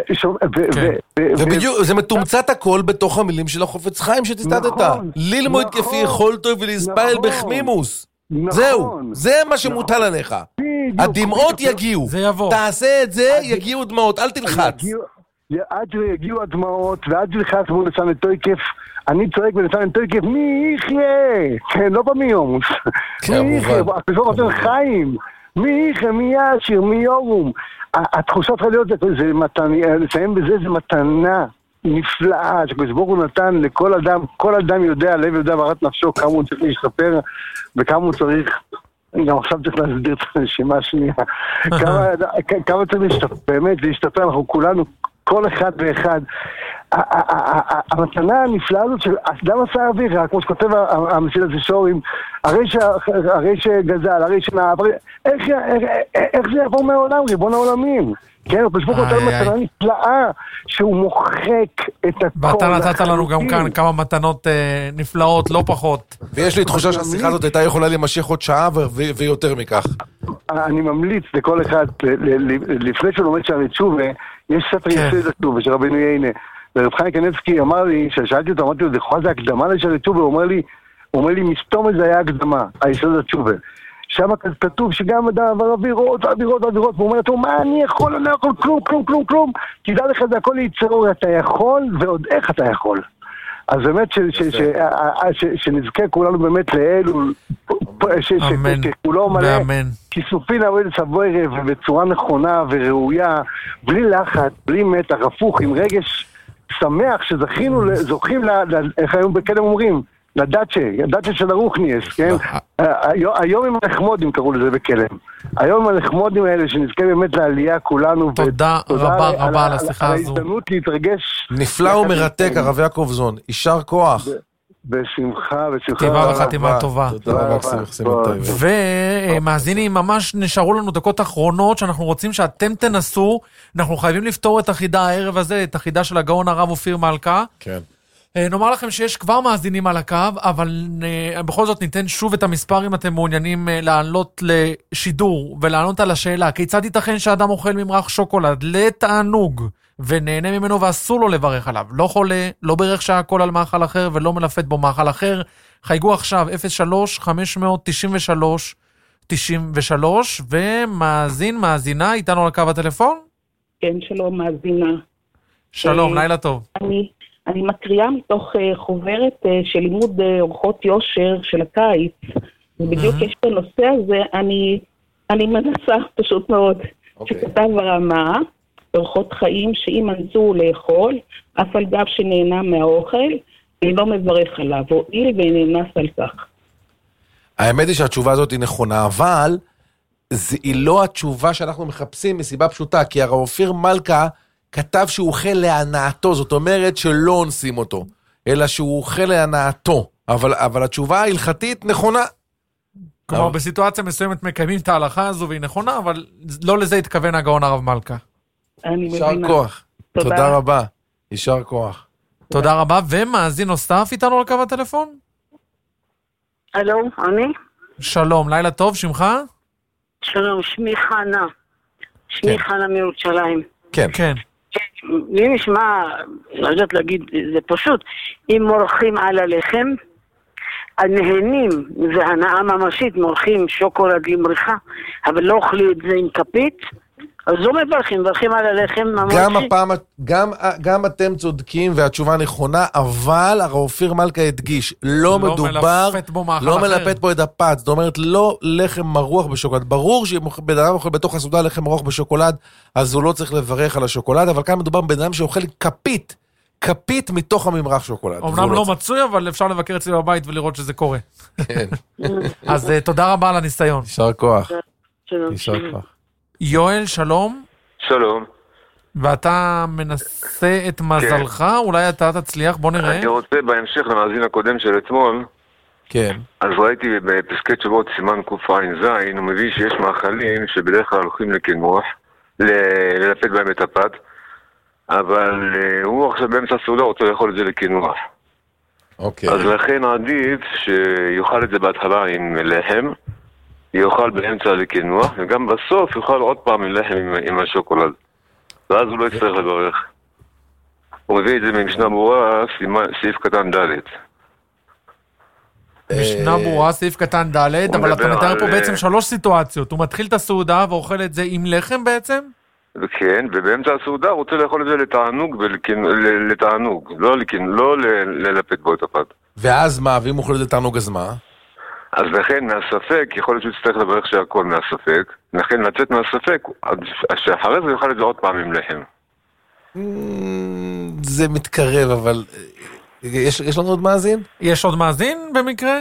ובדיוק, זה מתומצת הכל בתוך המילים של החופץ חיים שתסתדת. ללמוד כפי יכולתו ולהספעל בחמימוס. זהו, זה מה שמוטל עליך. הדמעות יגיעו. תעשה את זה, יגיעו דמעות, אל תלחץ. עד שיגיעו הדמעות, ועד תלחץ בו נצא נטוי-כיף. אני צועק ונצא נטוי-כיף, מי יחיה? כן, לא במיומוס. מי יחיה? הכסוף אתם חיים. מי יחיה? מי ישיר? מי יורום? התחושה צריכה להיות, לסיים בזה, זה מתנה נפלאה, שכסבור הוא נתן לכל אדם, כל אדם יודע, לב יודע בערת נפשו, כמה הוא צריך להשתפר, וכמה הוא צריך, גם עכשיו צריך להסביר את הרשימה השנייה, כמה צריך להשתפר, באמת להשתפר, אנחנו כולנו, כל אחד ואחד, המתנה הנפלאה הזאת של אדם עשה אוויר, כמו שכותב המסיל הזה שורים, הרי שגזל, הרי שנעב, איך זה יעבור מהעולם, ריבון העולמים? כן, הוא פשוט נותן מתנה נפלאה שהוא מוחק את הכל. ואתה נתת לנו גם כאן כמה מתנות נפלאות, לא פחות. ויש לי תחושה שהשיחה הזאת הייתה יכולה להימשך עוד שעה ויותר מכך. אני ממליץ לכל אחד, לפני שהוא לומד שערי תשובה, יש ספר יסוד התשובה של רבינו יינה. ורב חיים קניבסקי אמר לי, כששאלתי אותו, אמרתי לו, זה הקדמה לשערי תשובה, הוא אומר לי, מסתום את זה היה הקדמה, היסוד התשובה. שם כתוב שגם אדם עבר אווירות, והוא אומר לו, מה אני יכול, אני לא יכול, כלום, תדע לך זה הכל ליצור, אתה יכול, ועוד איך אתה יכול. אז באמת שנזכה כולנו באמת לאלו, שכולו מלא, כיסופין הוועד סבוי ובצורה נכונה וראויה, בלי לחץ, בלי מתח, הפוך, עם רגש שמח שזכינו, זוכים, איך היום בקדם אומרים, לדאצ'ה של הרוחניאס, כן? היום עם הנחמודים קראו לזה בכלם. היום עם הנחמודים האלה שנזכה באמת לעלייה כולנו. תודה רבה על השיחה הזו. על ההזדמנות להתרגש. נפלא ומרתק, הרב יעקב זון. יישר כוח. בשמחה. טבעה וחתימה טובה. תודה רבה. ומאזינים, ממש נשארו לנו דקות אחרונות שאנחנו רוצים שאתם תנסו. אנחנו חייבים לפתור את החידה הערב הזה, את החידה של הגאון הרב אופיר מלכה. כן. נאמר לכם שיש כבר מאזינים על הקו, אבל בכל זאת ניתן שוב את המספר אם אתם מעוניינים לעלות לשידור ולענות על השאלה, כיצד ייתכן שאדם אוכל ממרח שוקולד לתענוג ונהנה ממנו ואסור לו לברך עליו? לא חולה, לא ברך שהכל על מאכל אחר ולא מלפת בו מאכל אחר. חייגו עכשיו 03-593-93 ומאזינה איתנו על קו הטלפון? כן, שלום, מאזינה. שלום, לילה טוב. אני מקריאה מתוך חוברת של לימוד אורחות יושר של הקיץ, ובדיוק יש את הנושא הזה, אני מנסה פשוט מאוד, שכתב הרמה, אורחות חיים שאם אנסו לאכול, אף על גב שנהנה מהאוכל, לא מברך עליו, הועיל ונאנס על כך. האמת היא שהתשובה הזאת היא נכונה, אבל היא לא התשובה שאנחנו מחפשים מסיבה פשוטה, כי הרב אופיר מלכה, כתב שהוא אוכל להנאתו, זאת אומרת שלא אונסים אותו, אלא שהוא אוכל להנאתו, אבל התשובה ההלכתית נכונה. כלומר, בסיטואציה מסוימת מקיימים את ההלכה הזו והיא נכונה, אבל לא לזה התכוון הגאון הרב מלכה. יישר כוח. תודה רבה. יישר כוח. תודה רבה, ומאזין נוסף איתנו על קו הטלפון? הלו, אני? שלום, לילה טוב, שמך? שלום, שמי חנה. שמי חנה מירושלים. כן. לי נשמע, לא יודעת להגיד, זה פשוט, אם מורחים על הלחם, הנהנים, זה הנאה ממשית, מורחים שוקולד למריחה, אבל לא אוכלים את זה עם כפית, אז לא מברכים על הלחם. גם אתם צודקים והתשובה נכונה, אבל הרב אופיר מלכה הדגיש, לא מדובר, לא מלפת בו את הפת, זאת אומרת לא לחם מרוח בשוקולד, ברור שאם בן אדם אוכל בתוך הסעודה לחם מרוח בשוקולד, אז הוא לא צריך לברך על השוקולד, אבל כאן מדובר בבן אדם שאוכל כפית מתוך הממרח שוקולד. אומנם לא מצוי, אבל אפשר לבקר אצלי בבית ולראות שזה קורה. כן. אז תודה רבה על הניסיון. יישר כוח. יישר כוח. יואל, שלום. שלום. ואתה מנסה את מזלך? אולי אתה תצליח, בוא נראה. אני רוצה בהמשך למאזין הקודם של אתמול. כן. אז ראיתי בפסקי תשובות סימן קע"ז, הוא מביא שיש מאכלים שבדרך כלל הולכים לקינוח, ללפת בהם את הפת, אבל הוא עכשיו באמצע הסעודה רוצה לאכול את זה לקינוח. אוקיי. אז לכן עדיף שיאכל את זה בהתחלה עם לחם, יאכל באמצע לקינוח, וגם בסוף יאכל עוד פעם עם לחם עם השוקולד. ואז הוא לא יצטרך לברך. הוא מביא את זה ממשנה ברורה, סעיף קטן ד'. משנה ברורה, סעיף קטן ד', אבל אתה מתאר פה בעצם 3 סיטואציות. הוא מתחיל את הסעודה ואוכל את זה עם לחם בעצם? כן, ובאמצע הסעודה הוא רוצה לאכול את זה לתענוג, לא ללפת בו את הפת. ואז מה, ואם הוא אוכל את זה לתענוג אז מה? אז לכן מהספק, יכול להיות שהוא יצטרך לברך שהכל מהספק, לכן לצאת מהספק, שאחרי זה יאכל את זה עוד פעם עם לחם. זה מתקרב, אבל יש לנו עוד מאזין? יש עוד מאזין במקרה?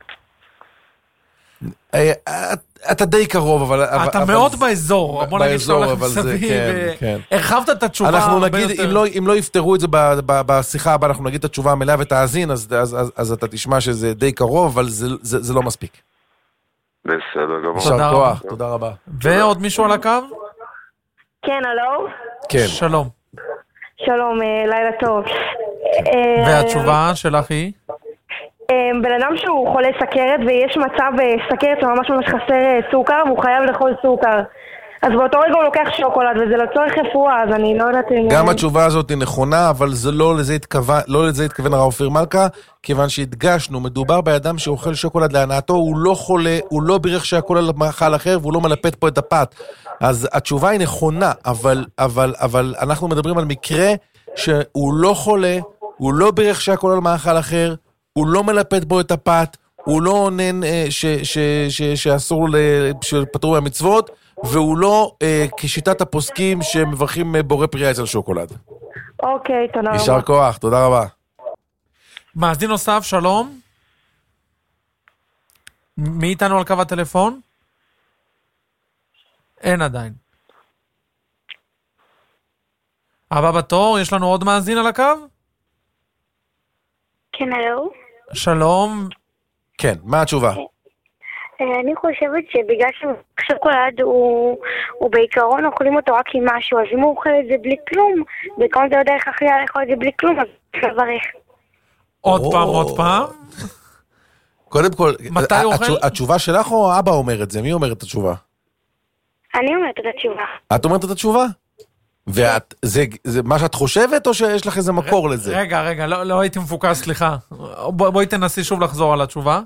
אתה די קרוב, אבל... אתה מאוד באזור, בוא נגיד שאתה הולך מסביב, הרחבת את התשובה. אנחנו נגיד, אם לא יפתרו את זה בשיחה הבאה, אנחנו נגיד את התשובה המלאה ותאזין, אז אתה תשמע שזה די קרוב, אבל זה לא מספיק. בסדר, גמור. יישר כוח, תודה רבה. ועוד מישהו על הקו? כן, הלו? כן. שלום. שלום, לילה טוב. והתשובה שלך היא? בן אדם שהוא חולה סכרת ויש מצב סכרת שממש חסר סוכר והוא חייב לאכול סוכר, אז באותו רגע הוא לוקח שוקולד וזה לצורך רפואה, אז אני לא יודעת אם... גם התשובה הזאת היא נכונה, אבל זה לא לזה התכוון הרב אופיר מלכה, כיוון שהדגשנו, מדובר באדם שאוכל שוקולד להנאתו, הוא לא חולה, הוא לא בירך שהכל על מאכל אחר והוא לא מלפת פה את הפת. אז התשובה היא נכונה, אבל אנחנו מדברים על מקרה שהוא לא חולה, הוא לא בירך שהכל על מאכל אחר, הוא לא מלפת בו את הפת, הוא לא עונן שאסור שפטרו מהמצוות, והוא לא כשיטת הפוסקים שמברכים בורא פרייה אצל שוקולד. אוקיי, תודה רבה. יישר כוח, תודה רבה. מאזין נוסף, שלום. מי איתנו על קו הטלפון? אין עדיין. הבא בתור, יש לנו עוד מאזין על הקו? כן, הלו? שלום. כן, מה התשובה? אני חושבת שבגלל ששוקולד הוא בעיקרון אוכלים אותו רק עם משהו, אז אם הוא אוכל את זה בלי כלום, בעיקרון זה לא דרך הכי לאכול את זה בלי כלום, אז לברך. עוד פעם? קודם כל, מתי אוכל? התשובה שלך או אבא אומר את זה? מי אומר את התשובה? אני אומרת את התשובה. את אומרת את התשובה? וזה מה שאת חושבת או שיש לך איזה מקור לזה? רגע, לא הייתי מפוקס, סליחה. בואי תנסי שוב לחזור על התשובה.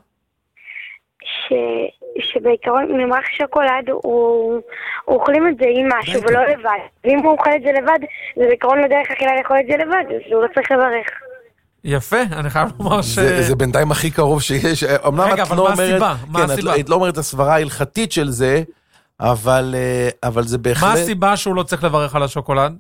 שבעיקרון ממרח שוקולד הוא אוכלים את זה עם משהו ולא לבד. ואם הוא אוכל את זה לבד, זה בעיקרון לדרך אכילה לאכול את זה לבד, אז הוא לא צריך לברך. יפה, אני חייב לומר זה בינתיים הכי קרוב שיש. רגע, אבל מה הסיבה? את לא אומרת הסברה ההלכתית של זה, אבל זה בהחלט... מה הסיבה שהוא לא צריך לברך על השוקולד?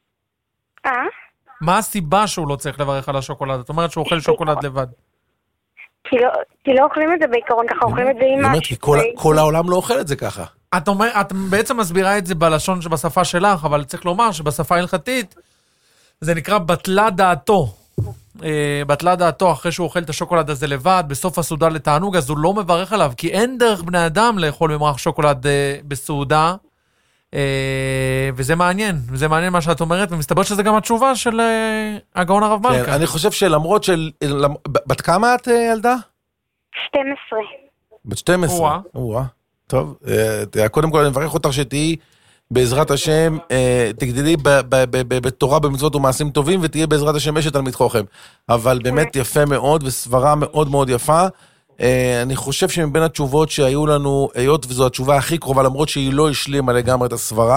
מה הסיבה שהוא לא צריך לברך על השוקולד? את אומרת שהוא אוכל שוקולד לבד. כי לא אוכלים את זה בעיקרון, ככה אוכלים את זה עם משהו. כי כל העולם לא אוכל את זה ככה. את בעצם מסבירה את זה בלשון שבשפה שלך, אבל צריך לומר שבשפה ההלכתית זה נקרא בטלה דעתו. בטלה דעתו אחרי שהוא אוכל את השוקולד הזה לבד, בסוף הסעודה לתענוג, אז הוא לא מברך עליו, כי אין דרך בני אדם לאכול ממרח שוקולד בסעודה, וזה מעניין מה שאת אומרת, ומסתבר שזה גם התשובה של הגאון הרב מלכה. כן, אני חושב שלמרות בת כמה את ילדה? 12. בת 12? טוב, קודם כל אני מברך אותך שתהיי בעזרת השם, תגדלי בתורה, במצוות ומעשים טובים, ותהיה בעזרת השם אשת תלמיד חכם. אבל באמת יפה מאוד, וסברה מאוד מאוד יפה. אני חושב שמבין התשובות שהיו לנו, היות וזו התשובה הכי קרובה, למרות שהיא לא השלימה לגמרי את הסברה,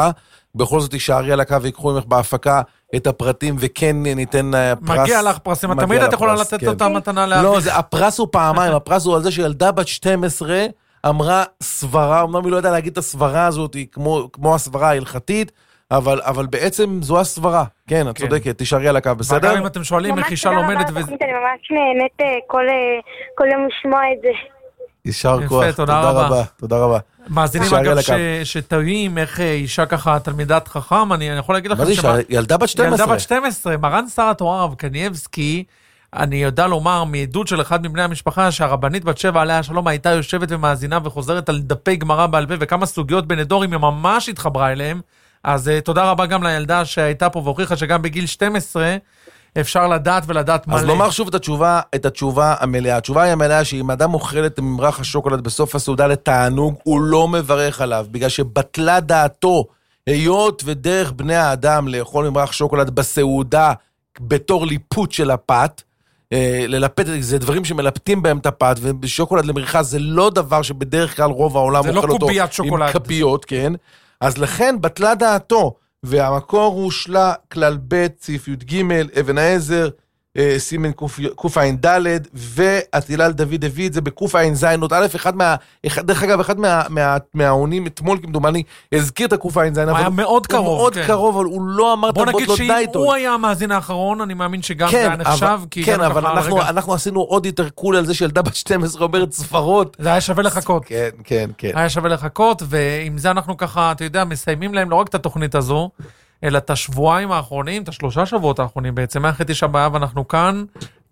בכל זאת תישארי על הקו ויקחו ממך בהפקה את הפרטים, וכן ניתן פרס. מגיע לך פרסים, תמיד את יכולה לתת אותה מתנה להביא. לא, הפרס הוא פעמיים, הפרס הוא על זה שילדה בת 12 אמרה סברה, אמנם היא לא יודעה להגיד את הסברה הזאת, כמו הסברה ההלכתית, אבל בעצם זו הסברה. כן, את צודקת, תישארי על הקו, בסדר? וגם אם אתם שואלים איך אישה לומדת... אני ממש נהנית כל יום לשמוע את זה. יישר כוח, תודה רבה, תודה רבה. מאזינים אגב שתוהים איך אישה ככה תלמידת חכם, אני יכול להגיד לכם... מה זה אישה? ילדה בת 12. ילדה בת 12, מרן שר התורה הרב קנייבסקי, אני יודע לומר מעדות של אחד מבני המשפחה, שהרבנית בת 7 עליה השלום הייתה יושבת ומאזינה וחוזרת על דפי גמרא בעל פה, וכמה סוגיות בנדורים היא ממש התחברה אליהם, אז תודה רבה גם לילדה שהייתה פה והוכיחה שגם בגיל 12 אפשר לדעת ולדעת מלא. אז לומר שוב את התשובה המלאה. התשובה היא המלאה שאם אדם אוכל את ממרח השוקולד בסוף הסעודה לתענוג, הוא לא מברך עליו, בגלל שבטלה דעתו, היות ודרך בני האדם לאכול ממרח שוקולד בסעודה בתור ליפות של הפת, ללפת, זה דברים שמלפתים בהם את הפת, ובשוקולד למריחה זה לא דבר שבדרך כלל רוב העולם אוכל אותו עם כפיות, כן? אז לכן בטלה דעתו, והמקור הוא שלה כלל ב' סעיף י"ג, אבן העזר, סימן קע"ד, והתהילל דוד הביא את זה בקע"ז, עוד א', דרך אגב, אחד מהעונים אתמול, כמדומני, הזכיר את הקע"ז, הוא היה מאוד קרוב. הוא מאוד קרוב, אבל הוא לא אמר בוא נגיד שאם הוא היה המאזין האחרון, אני מאמין שגם זה היה נחשב, כן, אבל אנחנו עשינו עוד יותר קול על זה שילדה בת 12 אומרת ספרות. זה היה שווה לחכות. כן, כן, כן. היה שווה לחכות, ועם זה אנחנו ככה, אתה יודע, מסיימים להם לא רק את התוכנית הזו, אלא את השבועיים האחרונים, את 3 שבועות האחרונים בעצם, מאחרי תשעה באב אנחנו כאן,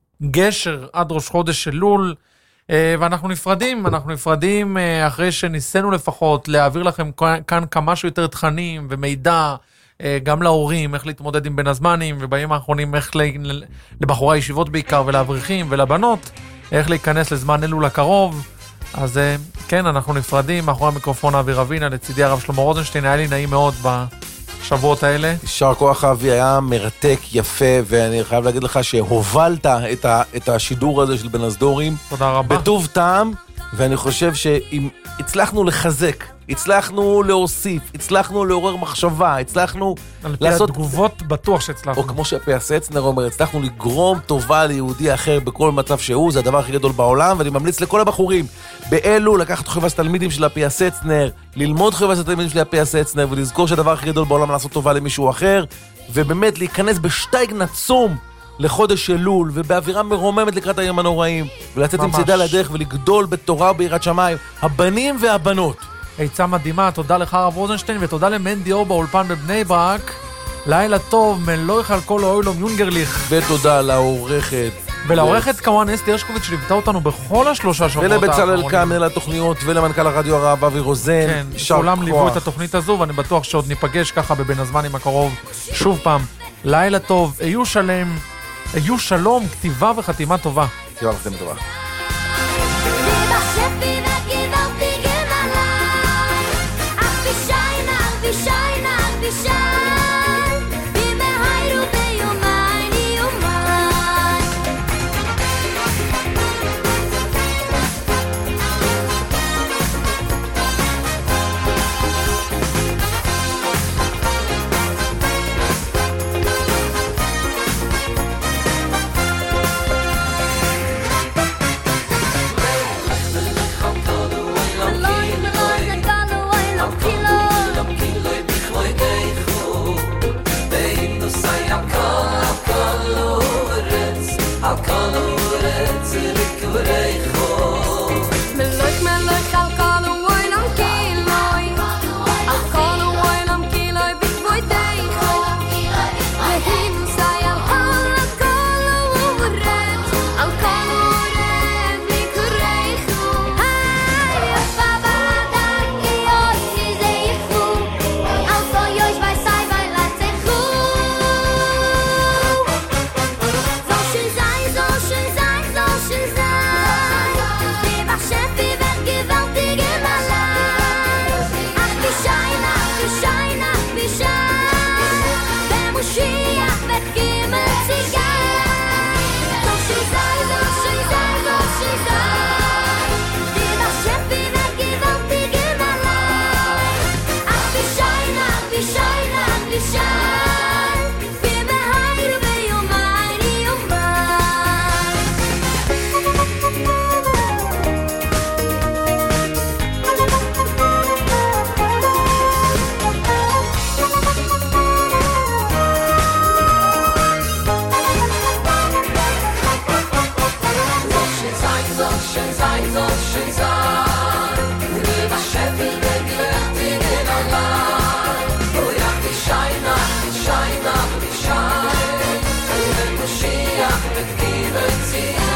גשר עד ראש חודש של לול, ואנחנו נפרדים אחרי שניסינו לפחות להעביר לכם כאן כמה שיותר תכנים ומידע, גם להורים, איך להתמודד עם בין הזמנים, ובימים האחרונים איך לבחורי הישיבות בעיקר ולאברכים ולבנות, איך להיכנס לזמן אלול הקרוב. אז כן, אנחנו נפרדים, מאחורי המיקרופון אבי רבינה, לצידי הרב שלמה רוזנשטיין, היה לי נעים מאוד בשבועות האלה. יישר כוח אבי, היה מרתק, יפה, ואני חייב להגיד לך שהובלת את השידור הזה של בין הסדורים. תודה רבה. בטוב טעם, ואני חושב שאם הצלחנו לחזק, הצלחנו להוסיף, הצלחנו לעורר מחשבה, הצלחנו לעשות... תגובות בטוח שהצלחנו. או כמו שפייסצנר אומר, הצלחנו לגרום טובה ליהודי אחר בכל מצב שהוא, זה הדבר הכי גדול בעולם, ואני ממליץ לכל הבחורים באלו לקחת חובס תלמידים של הפייסצנר, ללמוד חובס התלמידים של הפייסצנר, ולזכור שהדבר הכי גדול בעולם לעשות טובה למישהו אחר, ובאמת להיכנס בשטייג נצום לחודש של לול, ובאווירה מרוממת לקראת הימים הנוראים, ולצאת עם צידה לדרך ולגדול בתורה וביראת שמיים, הבנים והבנות. עצה מדהימה, תודה לך הרב רוזנשטיין, ותודה למנדי אור באולפן בבני ברק. לילה טוב, מלוך על כל אוילום יונגרליך. ותודה לעורכת. ולעורכת כמובן אסתי הרשקוביץ שליוותה אותנו בכל 3 שבועות. ולבצלאל כאן התוכניות, ולמנכ"ל הרדיו הרב אבי רוזן. כן, כולם ליוו את התוכנית הזו, ואני בטוח שעוד ניפגש ככה בבין הזמנים הקרוב. שוב פעם, לילה טוב, היו שלום, כתיבה וחתימה טובה. כתיבה וחתימה טובה. So schön sein, schön sein, soll schön sein. Über Scheffel, wenn die Lechtigen allein. Oh ja, die Scheinacht, die Scheinacht, die Schein. Über Moschiach, mit Giebel ziehen.